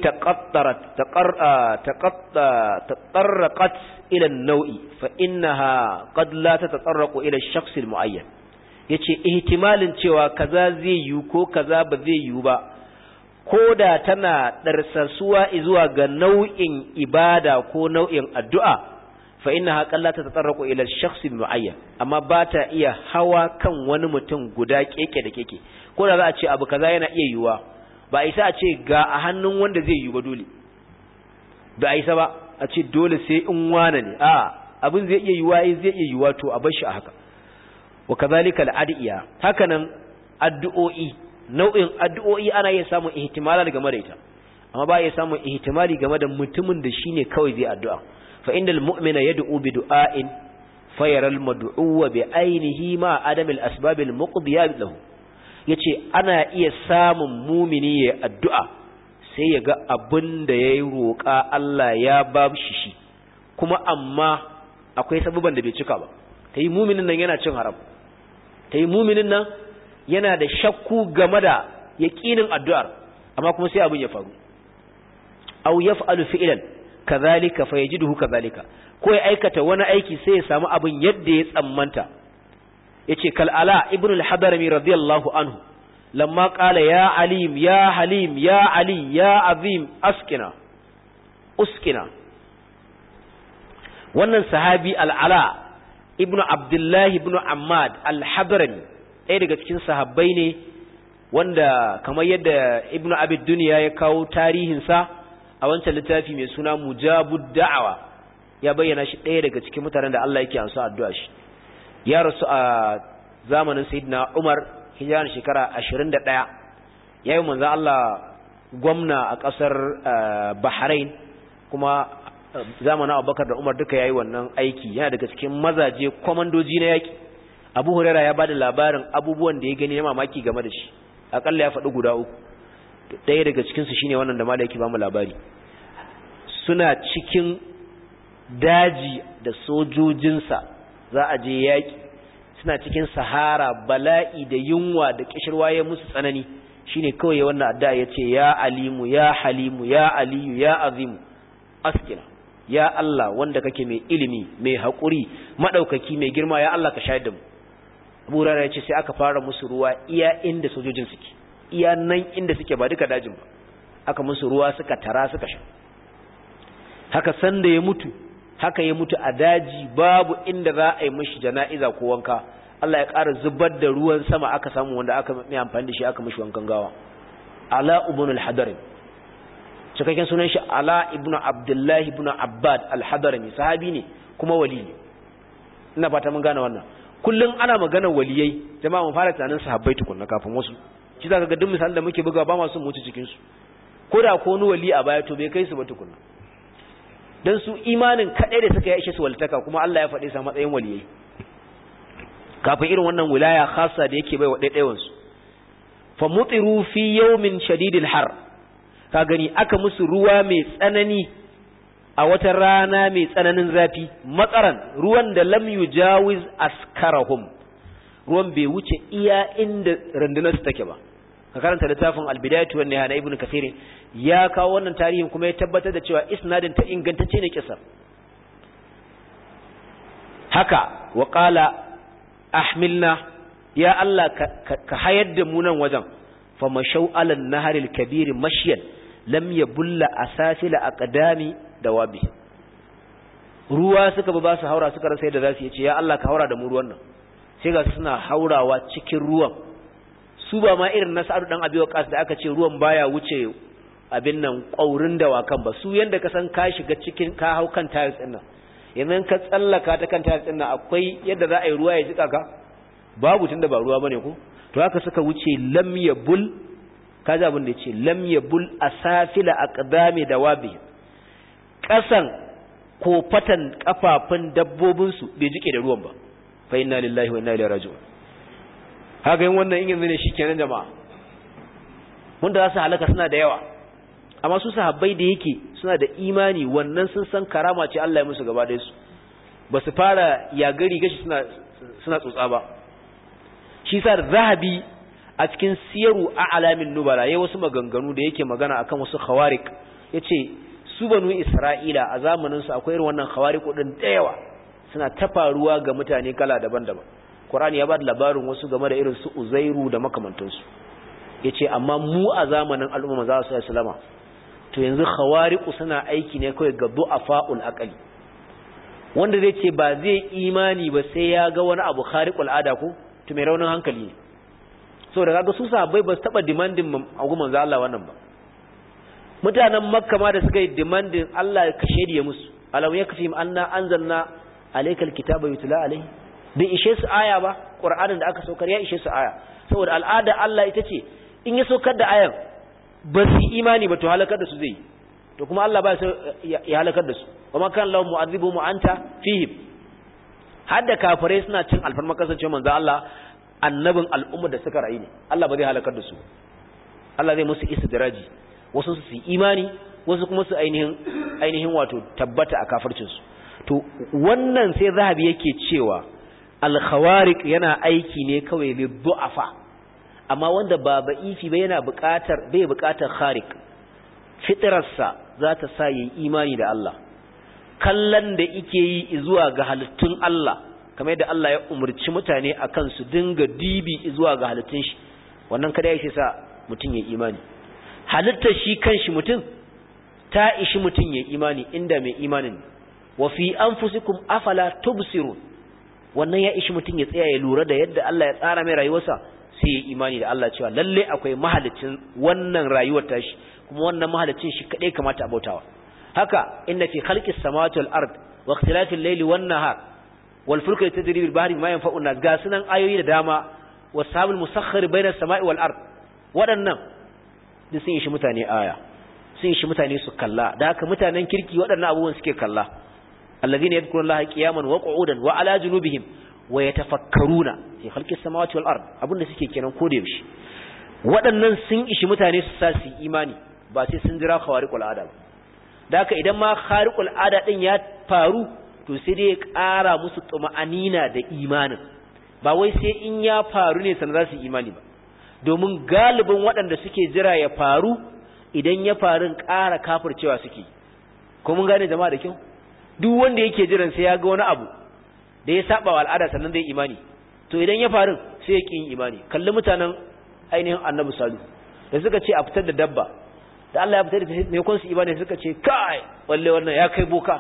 taqarraqat ila an-naw'i fa innaha qad la tatatarraqu ila ash-shakhs al-mu'ayyan yace ihtimalin cewa kaza zai yi ko kaza ba zai yi ba koda tana darsasuwa zuwa ga nau'in ibada ko nau'in addu'a fa innaha qad la tatatarraqu ila ash-shakhs al-mu'ayyan amma ba ta iya hawa kan wani mutum guda keke da keke ko da za a ce abu kaza yana iya yiwa ba isa a ce ga a hannun wanda zai yi ba dole ba isa ba a ce dole sai in wane ne a abin zai iya yiwa zai iya yiwa to a bar shi a haka wa kadhalika al-adiya hakanan addu'o'i nau'in addu'o'i ana iya samun ihtimala game da ita amma ba iya samun ihtimali game da mutumin da shine kawai zai addu'a fa innal mu'mina yad'u bi du'ain fayara al-mad'u bi ainihi ma adam al-asbab al-muqdiya lahu yace ana iya samun mumini ya addu'a sai ya ga abin da yayi roƙa Allah ya ba shi kuma amma akwai sababan da bai cika ba tayi muminin nan yana cin haram tayi muminin nan yana da shakku game da yaqinin addu'ar amma kuma sai abin ya faru aw yaf'alu fi'lan kadhalika fayajiduhu kadhalika ko ya aikata wani aiki sai ya samu abin yadda ya tsammanta yace kal ala ibn al-hadarami radiyallahu anhu lamma qala ya alim ya halim ya ali ya azim uskina wannan sahabi al-ala ibn abdullah ibn ammad al-hadarami ɗaya daga cikin sahabbai ne wanda kamar yadda ibn abi dunya ya kawo tarihin sa a wancan littafi mai suna mujabud da'awa ya bayyana shi ɗaya daga cikin mutanen da Allah yake ansa addu'a shi ya rasu a zamanin sayyidina Umar hijiran shekara 21 yayin manzo Allah gwamna a kasar Bahrain kuma zamanin Abubakar da Umar duka yayi wannan aiki yana daga cikin mazaje komandoji na yaki Abu Huraira ya bada labarin abubuwan da ya gani na mamaki game da shi akalla ya faɗi guda uku ɗaya daga cikin su shine wannan da malaki ba mu labari suna cikin daji da sojojinsa za a je yaƙi suna cikin sahara bala'i da yunwa da kishirwa ya musu tsanani shine kawai ya wannan addu'a yace ya alimu ya halimu ya aliyu ya azimu askina ya Allah wanda kake mai ilimi mai haƙuri madaukaki mai girma ya Allah ka shayar da mu Abu Hurairah yace sai aka fara musu ruwa iya inda sojojin suke iya nan inda suke ba duka dajin ba aka musu ruwa suka tara suka sha haka sanda ya mutu haka ya mutu a daji babu inda za a yi mishi jana'iza ko wanka Allah ya ƙara zubar da ruwan sama aka samu wanda aka mai amfani da shi aka mishi wankan gawa Ala ibn al-Hadarimi cikakken sunan shi Ala ibn Abdullah ibn Abbad al-Hadarimi sahabi ne kuma wali ne ina fata mun gane wannan kullun ana magana waliyai jama'a mun fara tunanin sahabbai tukunna kafin wasu shi zaka ga duk misalan da muke buga ba ma su mutu cikin su koda ko wani wali a baya to bai kai su ba tukunna dan su imanin kadai da suka yi ishe su walitaka kuma Allah ya faɗe sa matsayin waliyai kafin irin wannan wilaya khassa da yake bai wa daidaiwan su fa mutiru fi yawmin shadidil har ka gani aka musu ruwa mai tsanani a wata rana mai tsananin zafi matsaran ruwan da lam yujawiz askarahum ruwan bai wuce iya inda rundunar su take ba ka karanta littafin al-bidayatu wan nihaya na ibnu kathir ya kawo wannan tarihin kuma ya tabbatar da cewa isnadin ta ingantacce ne kisar haka wa qala ahmilna ya Allah ka hayar da mu nan wajen fa mashaw ala an-nahar al-kabir mashyan lam yabulla asafila aqdami dawabi ruwa suka ba su haura suka rasa yadda zasu yace ya Allah ka haura da mu ruwan nan sai ga suna haurawa cikin ruwan su ba ma irin na Sa'ad dan Abi Waqqas da aka ce ruwan baya wuce abin nan ƙaurin dawakan ba su yanda ka san ka shiga cikin ka hau kan tiles din nan yanzu ka tsallaka ta kan tiles din nan akwai yadda za a yi ruwa ya jika ka babu tunda ba ruwa bane ko to haka suka wuce lam yabul kaji abin da yace lam yabul asafila aqdami dawabi kasan ko fatan kafafun dabbobin su bai jike da ruwan ba fa inna lillahi wa inna ilaihi raji'un haka yin wannan in yanzu ne shikenan jama'a wanda za su halaka suna da yawa amma su sahabbai da yake suna da imani wannan sun san karama ce Allah ya musu gaba da su ba su fara yagari gashi suna tsotsa ba shi sa Zahabi a cikin siyaru a'lamin nubala yayin wasu maganganu da yake magana akan wasu khawariq yace su banu Isra'ila a zamanin su akwai irin wannan khawariq din da yawa suna tafaruwa ga mutane kala daban-daban Qur'ani ya ba da labarin wasu game da irin su Uzairu da makamantansu yace amma mu a zamanin al'umma za su sallama to yanzu khawariqu suna aiki ne kai ga du'afa'ul aqli wanda zai ce ba zai imani ba sai ya ga wani abu khariqul ada ko to mai raunin hankali ne saboda kaga su sahabbai ba su taba demanding a gumin manzo Allah wannan ba mutanen Makka ma da suka yi demanding Allah ka shediye musu alam yakfihim anna anzalna alaykal kitaba yutla alayhi bai ishe su aya ba Qur'anin da aka saukar ya ishe su aya saboda al'ada Allah ita ce in ya saukar da ayan ba su imani ba to halakar da su zai to kuma Allah ba ya halakar da su kuma kan lahu mu'adhibu anta fihim hadda kafirai suna cin alfarma kasance manzo Allah annabin al'umma da suka rayu ne Allah ba zai halakar da su Allah zai musu istidraji wasu su imani wasu kuma su ainihin wato tabbata a kafircin su to wannan sai Zahabi yake cewa al-khawariq yana aiki ne kawai li du'afa amma wanda ba ba'ifi ba yana bai buƙatar khariq fitrarsa za ta sa yi imani da Allah kallon da yake yi zuwa ga halittun Allah kamar yadda Allah ya umurci mutane akan su dinga dibi zuwa ga halittun shi wannan kada yake sa mutun ya imani halittar shi kanshi mutun ta ishi mutun ya imani inda mai imanin wa fi anfusikum afala tubsirun wannan ya ishi mutun ya tsaya ya lura da yadda Allah ya tsara mai rayuwarsa sai ya imani da Allah cewa lalle akwai mahalicin wannan rayuwar tashi kuma wannan mahalicin shi kadai kamata a bautawa haka inna fi khalqis samawati wal ard wa ikhtilafil layli wan nahar wal fulki tajri bil bahri ma yanfa'u nas ga sunan ayoyi da dama wasabul musakhkhir bayna samai wal ard wadannan duk sun yi shi mutane aya sun yi shi mutane su kalla da haka mutanen kirki wadannan abubuwan suke kalla alladhina yadhkurullaha qiyaman wa qu'udan wa ala junubihim wa yatafakkaruna fi khalqis samawati wal ard abinda suke kenan ko da yaushe waɗannan sun ishi mutane su sa su imani ba sai sun jira khawariqul ada ba da haka idan ma khariqul ada din ya faru to sai dai ya ƙara musu tuma'anina da imanin ba wai sai in ya faru ne sanan za su imani ba domin galibin waɗanda suke jira ya faru idan ya faru ƙara kafircewa suke ko mun gane jama'a da kyau duk wanda yake jiran sai ya ga wani abu da ya saba wa al'ada sannan zai imani to idan ya faru sai ya kin imani kalli mutanen ainihin annabi salu da suka ce a fitar da dabba da Allah ya fitar da me kun su imani suka ce kai walle wannan ya kai boka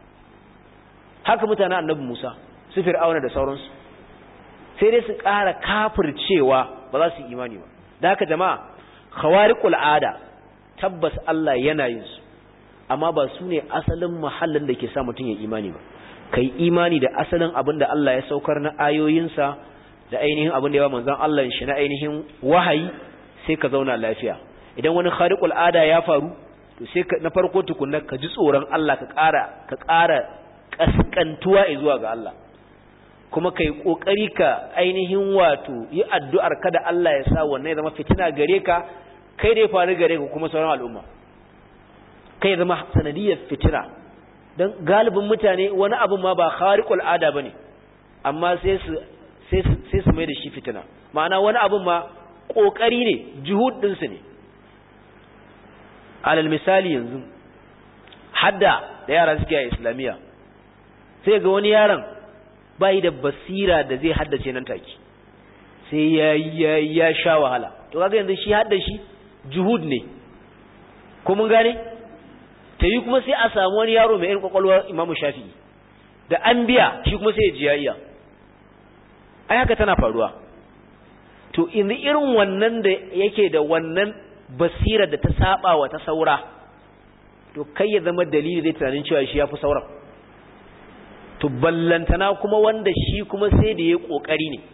haka mutanen annabi Musa su Fir'auna da sauransu sai dai su ƙara kafircewa ba za su imani ba da haka jama'a khawariqul ada tabbas Allah yana yin su amma ba su ne asalin mahallin da ke sa mutum ya imani ba kai imani da asalin abin da Allah ya saukar na ayoyinsa da ainihin abin da ya ba manzon Allah shi na ainihin wahayi sai ka zauna lafiya idan wani khariqul ada ya faru to sai na farko tukunna ka ji tsoron Allah ka ƙara kaskantuwa zuwa ga Allah kuma kai kokari ka ainihin wato yi addu'ar kada Allah ya sa wannan ya zama fitina gare ka kai da ya faru gare ka kuma sauran al'umma kai ya zama sanadiyar fitina dan galibin mutane wani abu ma ba khariqul ada bane amma sai su mai da shi fitina ma'ana wani abu ma kokari ne juhud din su ne alal misali yanzu hadda da yara suke a islamiya sai ga wani yaron bai da basira da zai haddace nan take sai ya sha wahala to kaga yanzu shi hadda shi juhud ne ko mun gane tayi kuma sai a samu wani yaro mai irin kwakwalwar Imam Shafi'i da an biya shi kuma sai ya jiyayya ai haka tana faruwa to in irin wannan da yake da wannan basira da ta saba wa ta saura to kai ya zama dalili zai tunanin cewa shi yafi sauran to ballantana kuma wanda shi kuma sai da yayi kokari ne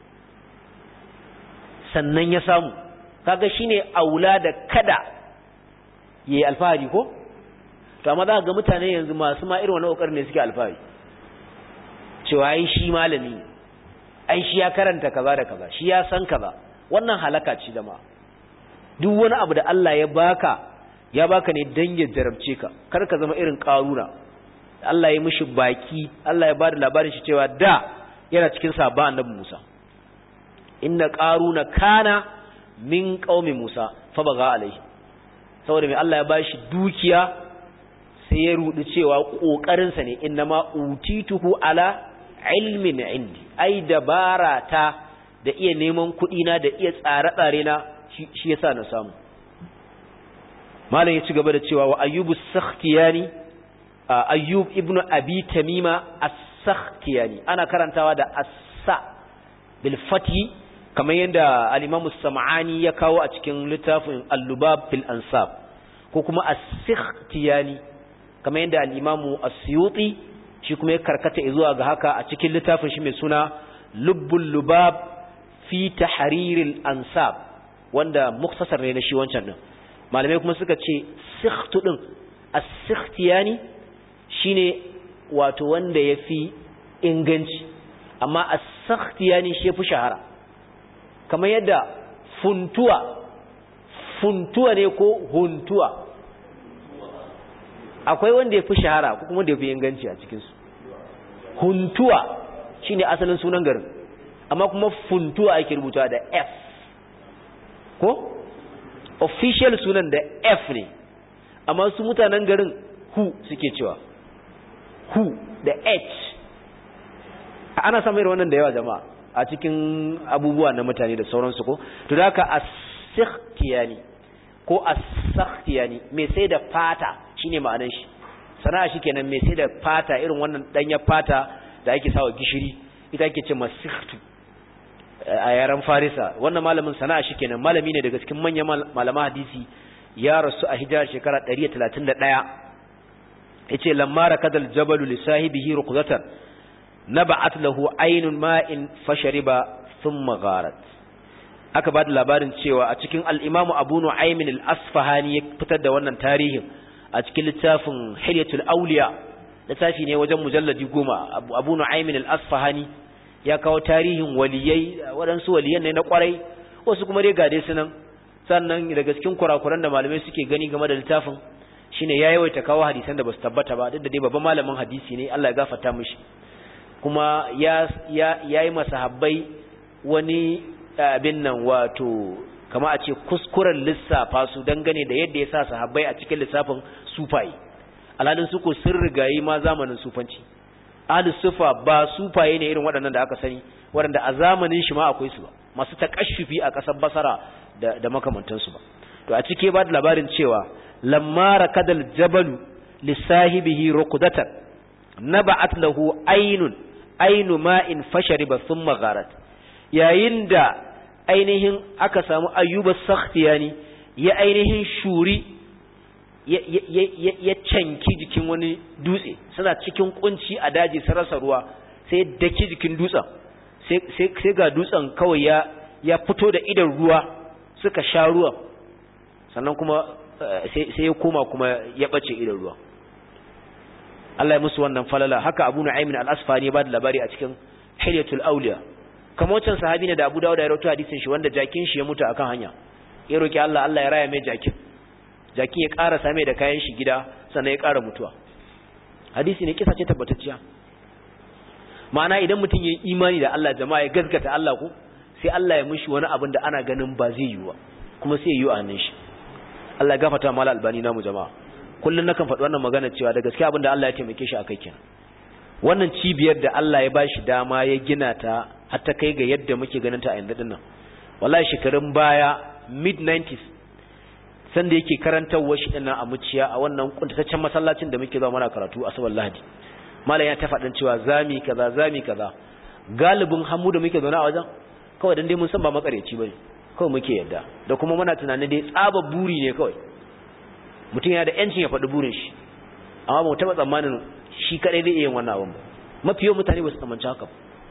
sannan ya samu kaga shine aula da kada yayi alfahari ko to amma za ga mutane yanzu masu ma irin wannan kokarin ne suke alfahari cewa ai shi malami ai shi ya karanta kaza da kaza shi ya san kaza wannan halaka ce da ma duk wani abu da Allah ya baka ne dan ya jarabce ka kar ka zama irin karuna Allah ya mishi baki Allah ya bada labarin shi cewa da yana cikin sahabban annabi Musa inna qaruna kana min qaumi Musa fa baga alaihi saboda mai Allah ya bashi dukiya sai ya rudu cewa kokarin sa ne innama utituhu ala ilmin indi ai dabara ta da iya neman kuɗi na da iya tsare-tsare na shi yasa na samu malam ya ci gaba da cewa wa ayyubu sakhtiyani ayyub ibnu abi tamima as-sakhtiyani ana karantawa da as-sa bil fathi kamar yadda al-imam as-sam'ani ya kawo a cikin littafin al-lubab fil ansab ko kuma as-sakhtiyani kamar yadda al-imam as-suyuti shi kuma ya karkata zuwa ga haka a cikin littafin shi mai suna lubbul lubab fi tahriril ansab wanda muktasar ne na shi wancan din malamai kuma suka ce sikhtu din as-sikhtiyani shine wato wanda yafi inganci amma as-sakhtiyani shi yafi shahara kamar yadda funtuwa ne ko huntuwa akwai wanda yafi shahara ko kuma wanda yafi inganci a cikin su huntuwa shine asalin sunan garin amma kuma funtuwa ake rubuta da F ko official sunan da F ne amma su mutanen garin hu suke cewa hu da H ana samun irin wannan da yawa jama'a a cikin abubuwa na mutane da sauransu ko to da haka as-sikhtiyani ko as-sakhtiyani me sai da fata shine ma'anar shi sana'a shi kenan me sai da fata irin wannan danya fata da ake sawa gishiri ita ake ce masikhtu a yaran farisa wannan malamin sana'a shi kenan malami ne daga cikin manyan malaman hadisi ya rasu a hijira shekara 131 yace lamma rakadal jabalu li sahibihi ruqdatan naba'at lahu aynun ma'in fashariba thumma gharat aka bada labarin cewa a cikin al-imamu Abu Nu'aym al-Asfahani ya fitar da wannan tarihin a cikin littafin Hilyatul Awliya littafi ne wajen mujalladi 10 Abu Nu'aym al-Asfahani ya kawo tarihin waliyai waɗansu waliyan ne na kwarai wasu kuma dai gade su nan sannan daga cikin kurakuran da malamai suke gani game da littafin shine ya yawaita kawo hadisan da basu tabbata ba duk da dai babban malamin hadisi ne Allah ya gafarta mishi kuma ya yi masahabbai wani abin nan wato kama a ce kuskuren lissafa su dangane da yadda ya sa sahabbai a cikin lissafin sufaye alhalin su ko sun rigayi ma zamanin sufanci ahlus sufa ba sufaye ne irin waɗannan da aka sani waɗanda a zamanin shi ma akwai su ba masu takashufi a ƙasar Basra da makamantansu ba to a cike ba da labarin cewa lamma rakadal jabalu lisahibihi ruqdatan naba'at lahu aynu ma'in fashariba thumma gharat yayin da ainihin aka samu ayyuba sakhtiyani ya ainihin shuri ya canki jikin wani dutse suna cikin kunci a daji sun rasa ruwa sai daki jikin dutsen sai ga dutsen kawai ya fito da idan ruwa suka sha ruwa sannan kuma sai ya koma kuma ya bace idan ruwa Allah ya musu wannan falala haka Abu Nu'aym al-Asfahani ya bada labari a cikin hilyatul awliya kamar wancan sahabi ne da Abu Dawud ya rawaito hadisin shi wanda jakin shi ya mutu akan hanya ya roki Allah ya raya mai jakin ya ƙara same da kayan shi gida sannan ya ƙara mutuwa hadisi ne kisa ce tabbatacciya ma'ana idan mutum ya yi imani da Allah jama'a ya gaskata Allah ko sai Allah ya mishi wani abin da ana ganin ba zai yi ba kuma sai ya yi a hannun shi Allah ya gafarta mala albani namu jama'a kullun nakan faɗi wannan magana cewa da gaskiya abin da Allah ya taimake shi akai kenan wannan cibiyar da Allah ya bashi dama ya gina ta har ta kai ga yadda muke ganin ta a yanzu dinnan wallahi shekarun baya mid 90s sanda yake karantarwa shi dinnan a muciya a wannan kuntataccen masallacin da muke zuwa muna karatu a sabar Lahadi malam ya ta faɗin cewa zami kaza galibin hamu da muke zauna a wajen kawai dan dai mun san ba makareci bane kawai muke yadda da kuma muna tunanin dai tsaba buri ne kawai mutum yana da yancin ya faɗi burin shi amma ba mu taɓa tsammanin shi kadai zai iya yin wannan abin ba mafi yawan mutane ba su tsamanci haka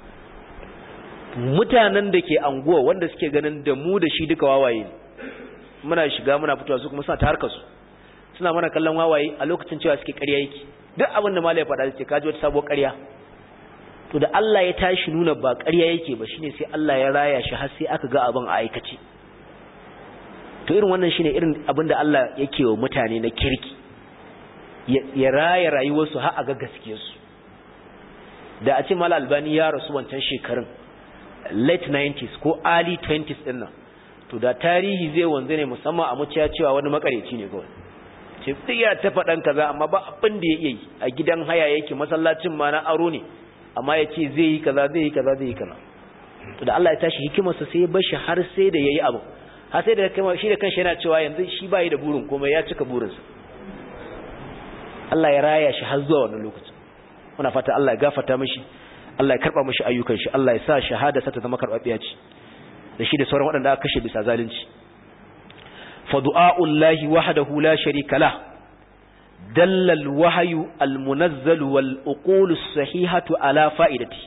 mutanen da ke anguwa wanda suke ganin da mu da shi duka wawaye muna shiga muna fitowa su kuma suna ta harkar su suna mana kallon wawaye a lokacin cewa suke ƙarya yake duk abin da malai ya faɗa ce kaji wata sabuwar ƙarya to da Allah ya tashi nuna ba ƙarya yake ba shine sai Allah ya raya shi har sai aka ga abin a aikace to irin wannan shine irin abin da Allah yake wa mutane na kirki ya raya rayuwarsu har a ga gaskiyarsu da a ce Mal Albani ya rasu wancan shekarun late 90s ko early 20s din nan to da tarihi zai wanzu ne musamman a muciya cewa wani makareci ne kawai ce tsiya ta faɗan kaza amma ba abin da ya iya yi a gidan haya yake masallacin ma na aro ne amma ya ce zai yi kaza to da Allah ya tashi hikimarsa sai ya bar shi har sai da yayi abu har sai da kai shi da kanshi yana cewa yanzu shi bai da burin komai ya cika burinsa Allah ya raya shi har zuwa wannan lokacin muna fata Allah ya gafarta mishi Allah ya karba mishi ayyukan shi Allah ya sa shahada sa ta zama karbabiya ce da shi da sauran waɗanda aka kashe bisa zalunci fa du'a'ullahi wahdahu la sharika lah dalla al-wahyu al-munazzal wal uqul as-sahihatu ala fa'idati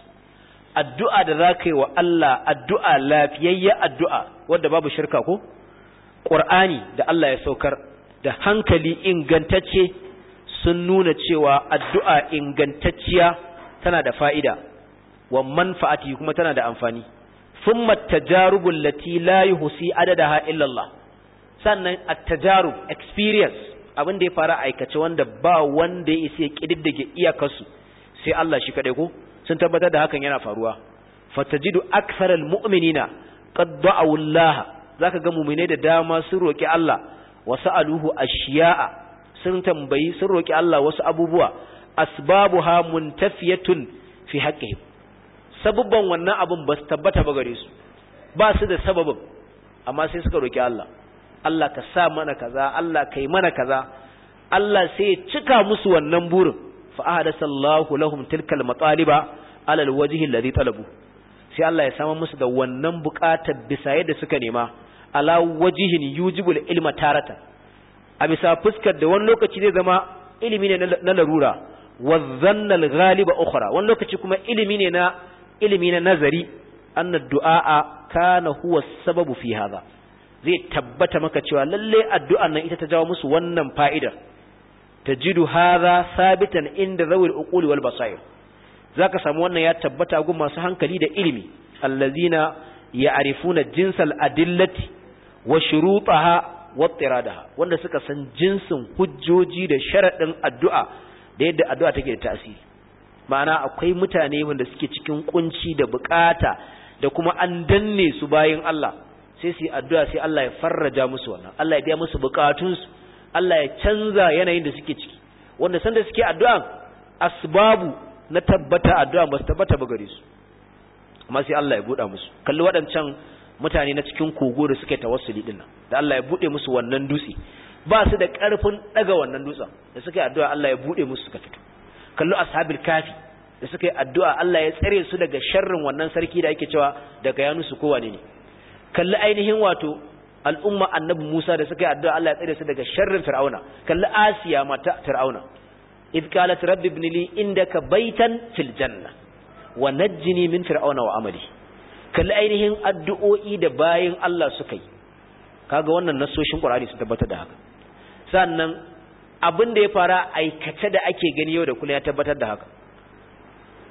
addu'a da zakai wa Allah addu'a lafiyayya addu'a wanda babu shirka ko Qur'ani da Allah ya saukar da hankali ingantacce sun nuna cewa addu'a ingantacciya tana da fa'ida wa manfa'ati kuma tana da amfani thumma at-tajarubul lati la yuhsi adadaha illa Allah sannan at-tajarub experience abin da ya fara aikace wanda ba wanda ya isa kididdige iyakarsu sai Allah shi kadai ko sun tabbatar da hakan yana faruwa fatajidu aktharal mu'minina qad da'u Allah zaka ga mu'mine da dama sun roki Allah wa sa'aluhu ashiya'a sun tambayi sun roki Allah wasu abubuwa asbabuha muntafiyatun fi haqqihim sababban wannan abun ba su tabbata ba gare su ba su da sababin amma sai suka roki Allah Allah ka sa mana kaza Allah kai mana kaza Allah sai ya cika musu wannan burin fa ahadasallahu lahum tilkal mataliba ala alwajhi alladhi talabu sai Allah ya samu musu da wannan buƙatar bisa yadda suka nema ala wajhin yujibul ilma taratan a bisa fuskar da wani lokaci zai zama ilimi ne na larura wa dhanna alghaliba ukhra wani lokaci kuma ilimi ne na nazari anna du'a kana huwa sababu fi hadha zai tabbata maka cewa lalle addu'an nan ita ta jawo musu wannan fa'idar tajidu hadha sabitan inda zawil uquli wal basair zaka samu wannan ya tabbata gun masu hankali da ilimi allazina ya'rifuna jinsal adillati wa shurutaha wa tiradaha wanda suka san jinsin hujjoji da sharadin addu'a da yadda addu'a take da tasiri ma'ana akwai mutane wanda suke cikin kunci da bukata da kuma an danne su bayin Allah sai su yi addu'a sai Allah ya farraja musu wannan Allah ya biya musu bukatunsu Allah ya canza yanayin da suke ciki wanda sanda suke addu'a asbabu na tabbata addu'a ba su tabbata ba gare su amma sai Allah ya buɗa musu kalli waɗancan mutane na cikin kogo da suke tawassuli dinnan da Allah ya buɗe musu wannan dutse ba su da ƙarfin daga wannan dutsen da suke addu'a Allah ya buɗe musu suka fito kalli ashabil kafi da suke addu'a Allah ya tsare su daga sharrin wannan sarki da yake cewa daga yanusu ko wane ne kalli ainihin wato al'umma annabi Musa da suka yi addu'a Allah ya tsare su daga sharrin Fir'auna kalli Asiya mata Fir'auna id qalat rabbi ibn li indaka baytan fil janna wa najjini min fir'auna wa amali kalli ainihin addu'o'i da bayin Allah suka yi kaga wannan nasoshin Qur'ani sun tabbatar da haka sannan abin da ya fara aikace da ake gani yau da kullum ya tabbatar da haka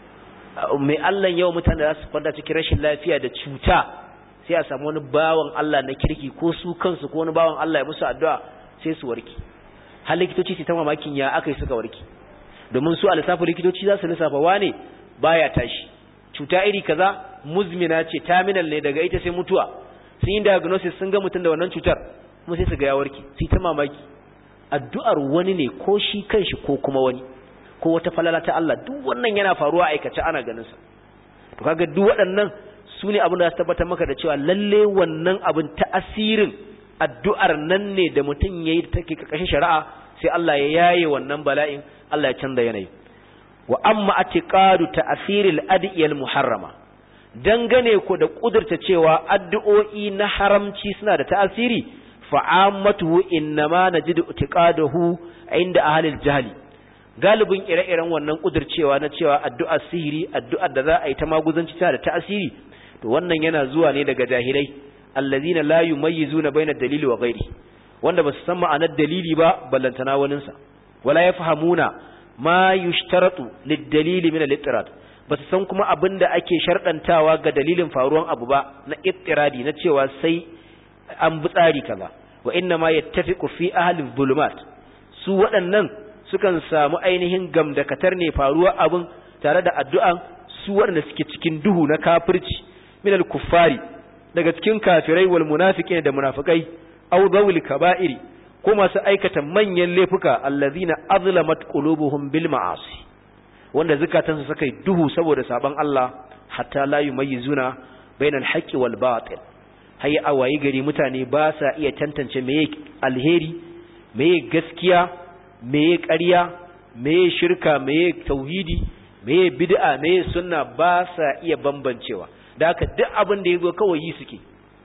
mai Allah yawan mutane da su kwanta cikin rashin lafiya da cuta sai a samu wani bawan Allah na kirki ko su kansu ko wani bawan Allah ya musu addu'a sai su warke. har likitoci su ta mamakin ya aka yi suka warke, domin su a lissafin likitoci za su lissafa wane baya tashi, cuta iri kaza muzmina ce, terminal ne, daga ita sai mutuwa. Sun yi diagnosis sun ga mutum da wannan cutar kuma sai su ga ya warke, sai ta mamaki. Addu'ar wani ne ko shi kanshi ko kuma wani ko wata falala ta Allah, duk wannan yana faruwa aikace ana ganin sa. To kaga duk waɗannan su ne abin da za su tabbatar maka da cewa lalle wannan abin ta'asirin addu'ar nan ne da mutum yayi da take karkashin shari'a, sai Allah ya yaye wannan bala'in, Allah ya canza yanayi. Wa amma atiqadu ta'asiril adiyal muharrama, dangane ko da kudurta cewa addu'o'i na haramci suna da ta'asiri, fa'ammatu innama najidu itiqadahu inda ahlil jahli. Galibin ire-iren wannan kudurcewa na cewa addu'ar sihiri, addu'ar da za a yi ta maguzanci tana da ta'asiri, to wannan yana zuwa ne daga jahilai, allazina la yumayyizuna baina dalili wa ghairi, wanda ba su san ma'anar dalili ba ballantana wanin sa, wala yafhamuna ma yushtaratu lid-dalili min al-ittirad, ba su san kuma abinda ake shardantawa ga dalilin faruwan abu ba na ittiradi, na cewa sai an bi tsari kaza. Wa inna ma yattafiqu fi ahli dhulumat, su waɗannan sukan samu ainihin gamdakatar ne faruwa abin tare da addu'an su waɗanda suke cikin duhu na kafirci, min al-kuffari, daga cikin kafirai, wal munafiqin da munafikai, aw dhawil kaba'iri, ko masu aikata manyan laifuka, allazina azlamat qulubuhum bil ma'asi, wanda zakatansu suka yi duhu saboda saban Allah, hatta la yumayyizuna bainal haqqi wal batil, hayya awayi gari mutane ba sa iya tantance meye alheri, meye gaskiya, meye ƙarya, meye shirka, meye tauhidi, meye bid'a, meye sunna, ba sa iya bambancewa. Da haka duk abin da yazo kawai yi suke,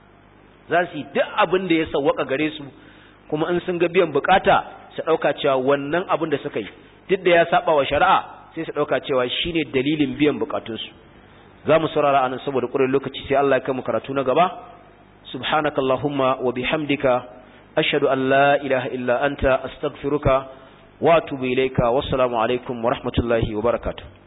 za su yi duk abin da ya sawwaka gare su, kuma in sun ga biyan bukata su dauka cewa wannan abin da suka yi duk da ya saba wa shari'a, sai su dauka cewa shine dalilin biyan bukatunsu. Za mu saurara anan saboda ƙurin lokaci, sai Allah ya kai mu karatu na gaba. Subhanakallahumma wa bihamdika ashhadu an la ilaha illa anta astaghfiruka wa atubu ilayka. Wassalamu alaikum wa rahmatullahi wa barakatuh.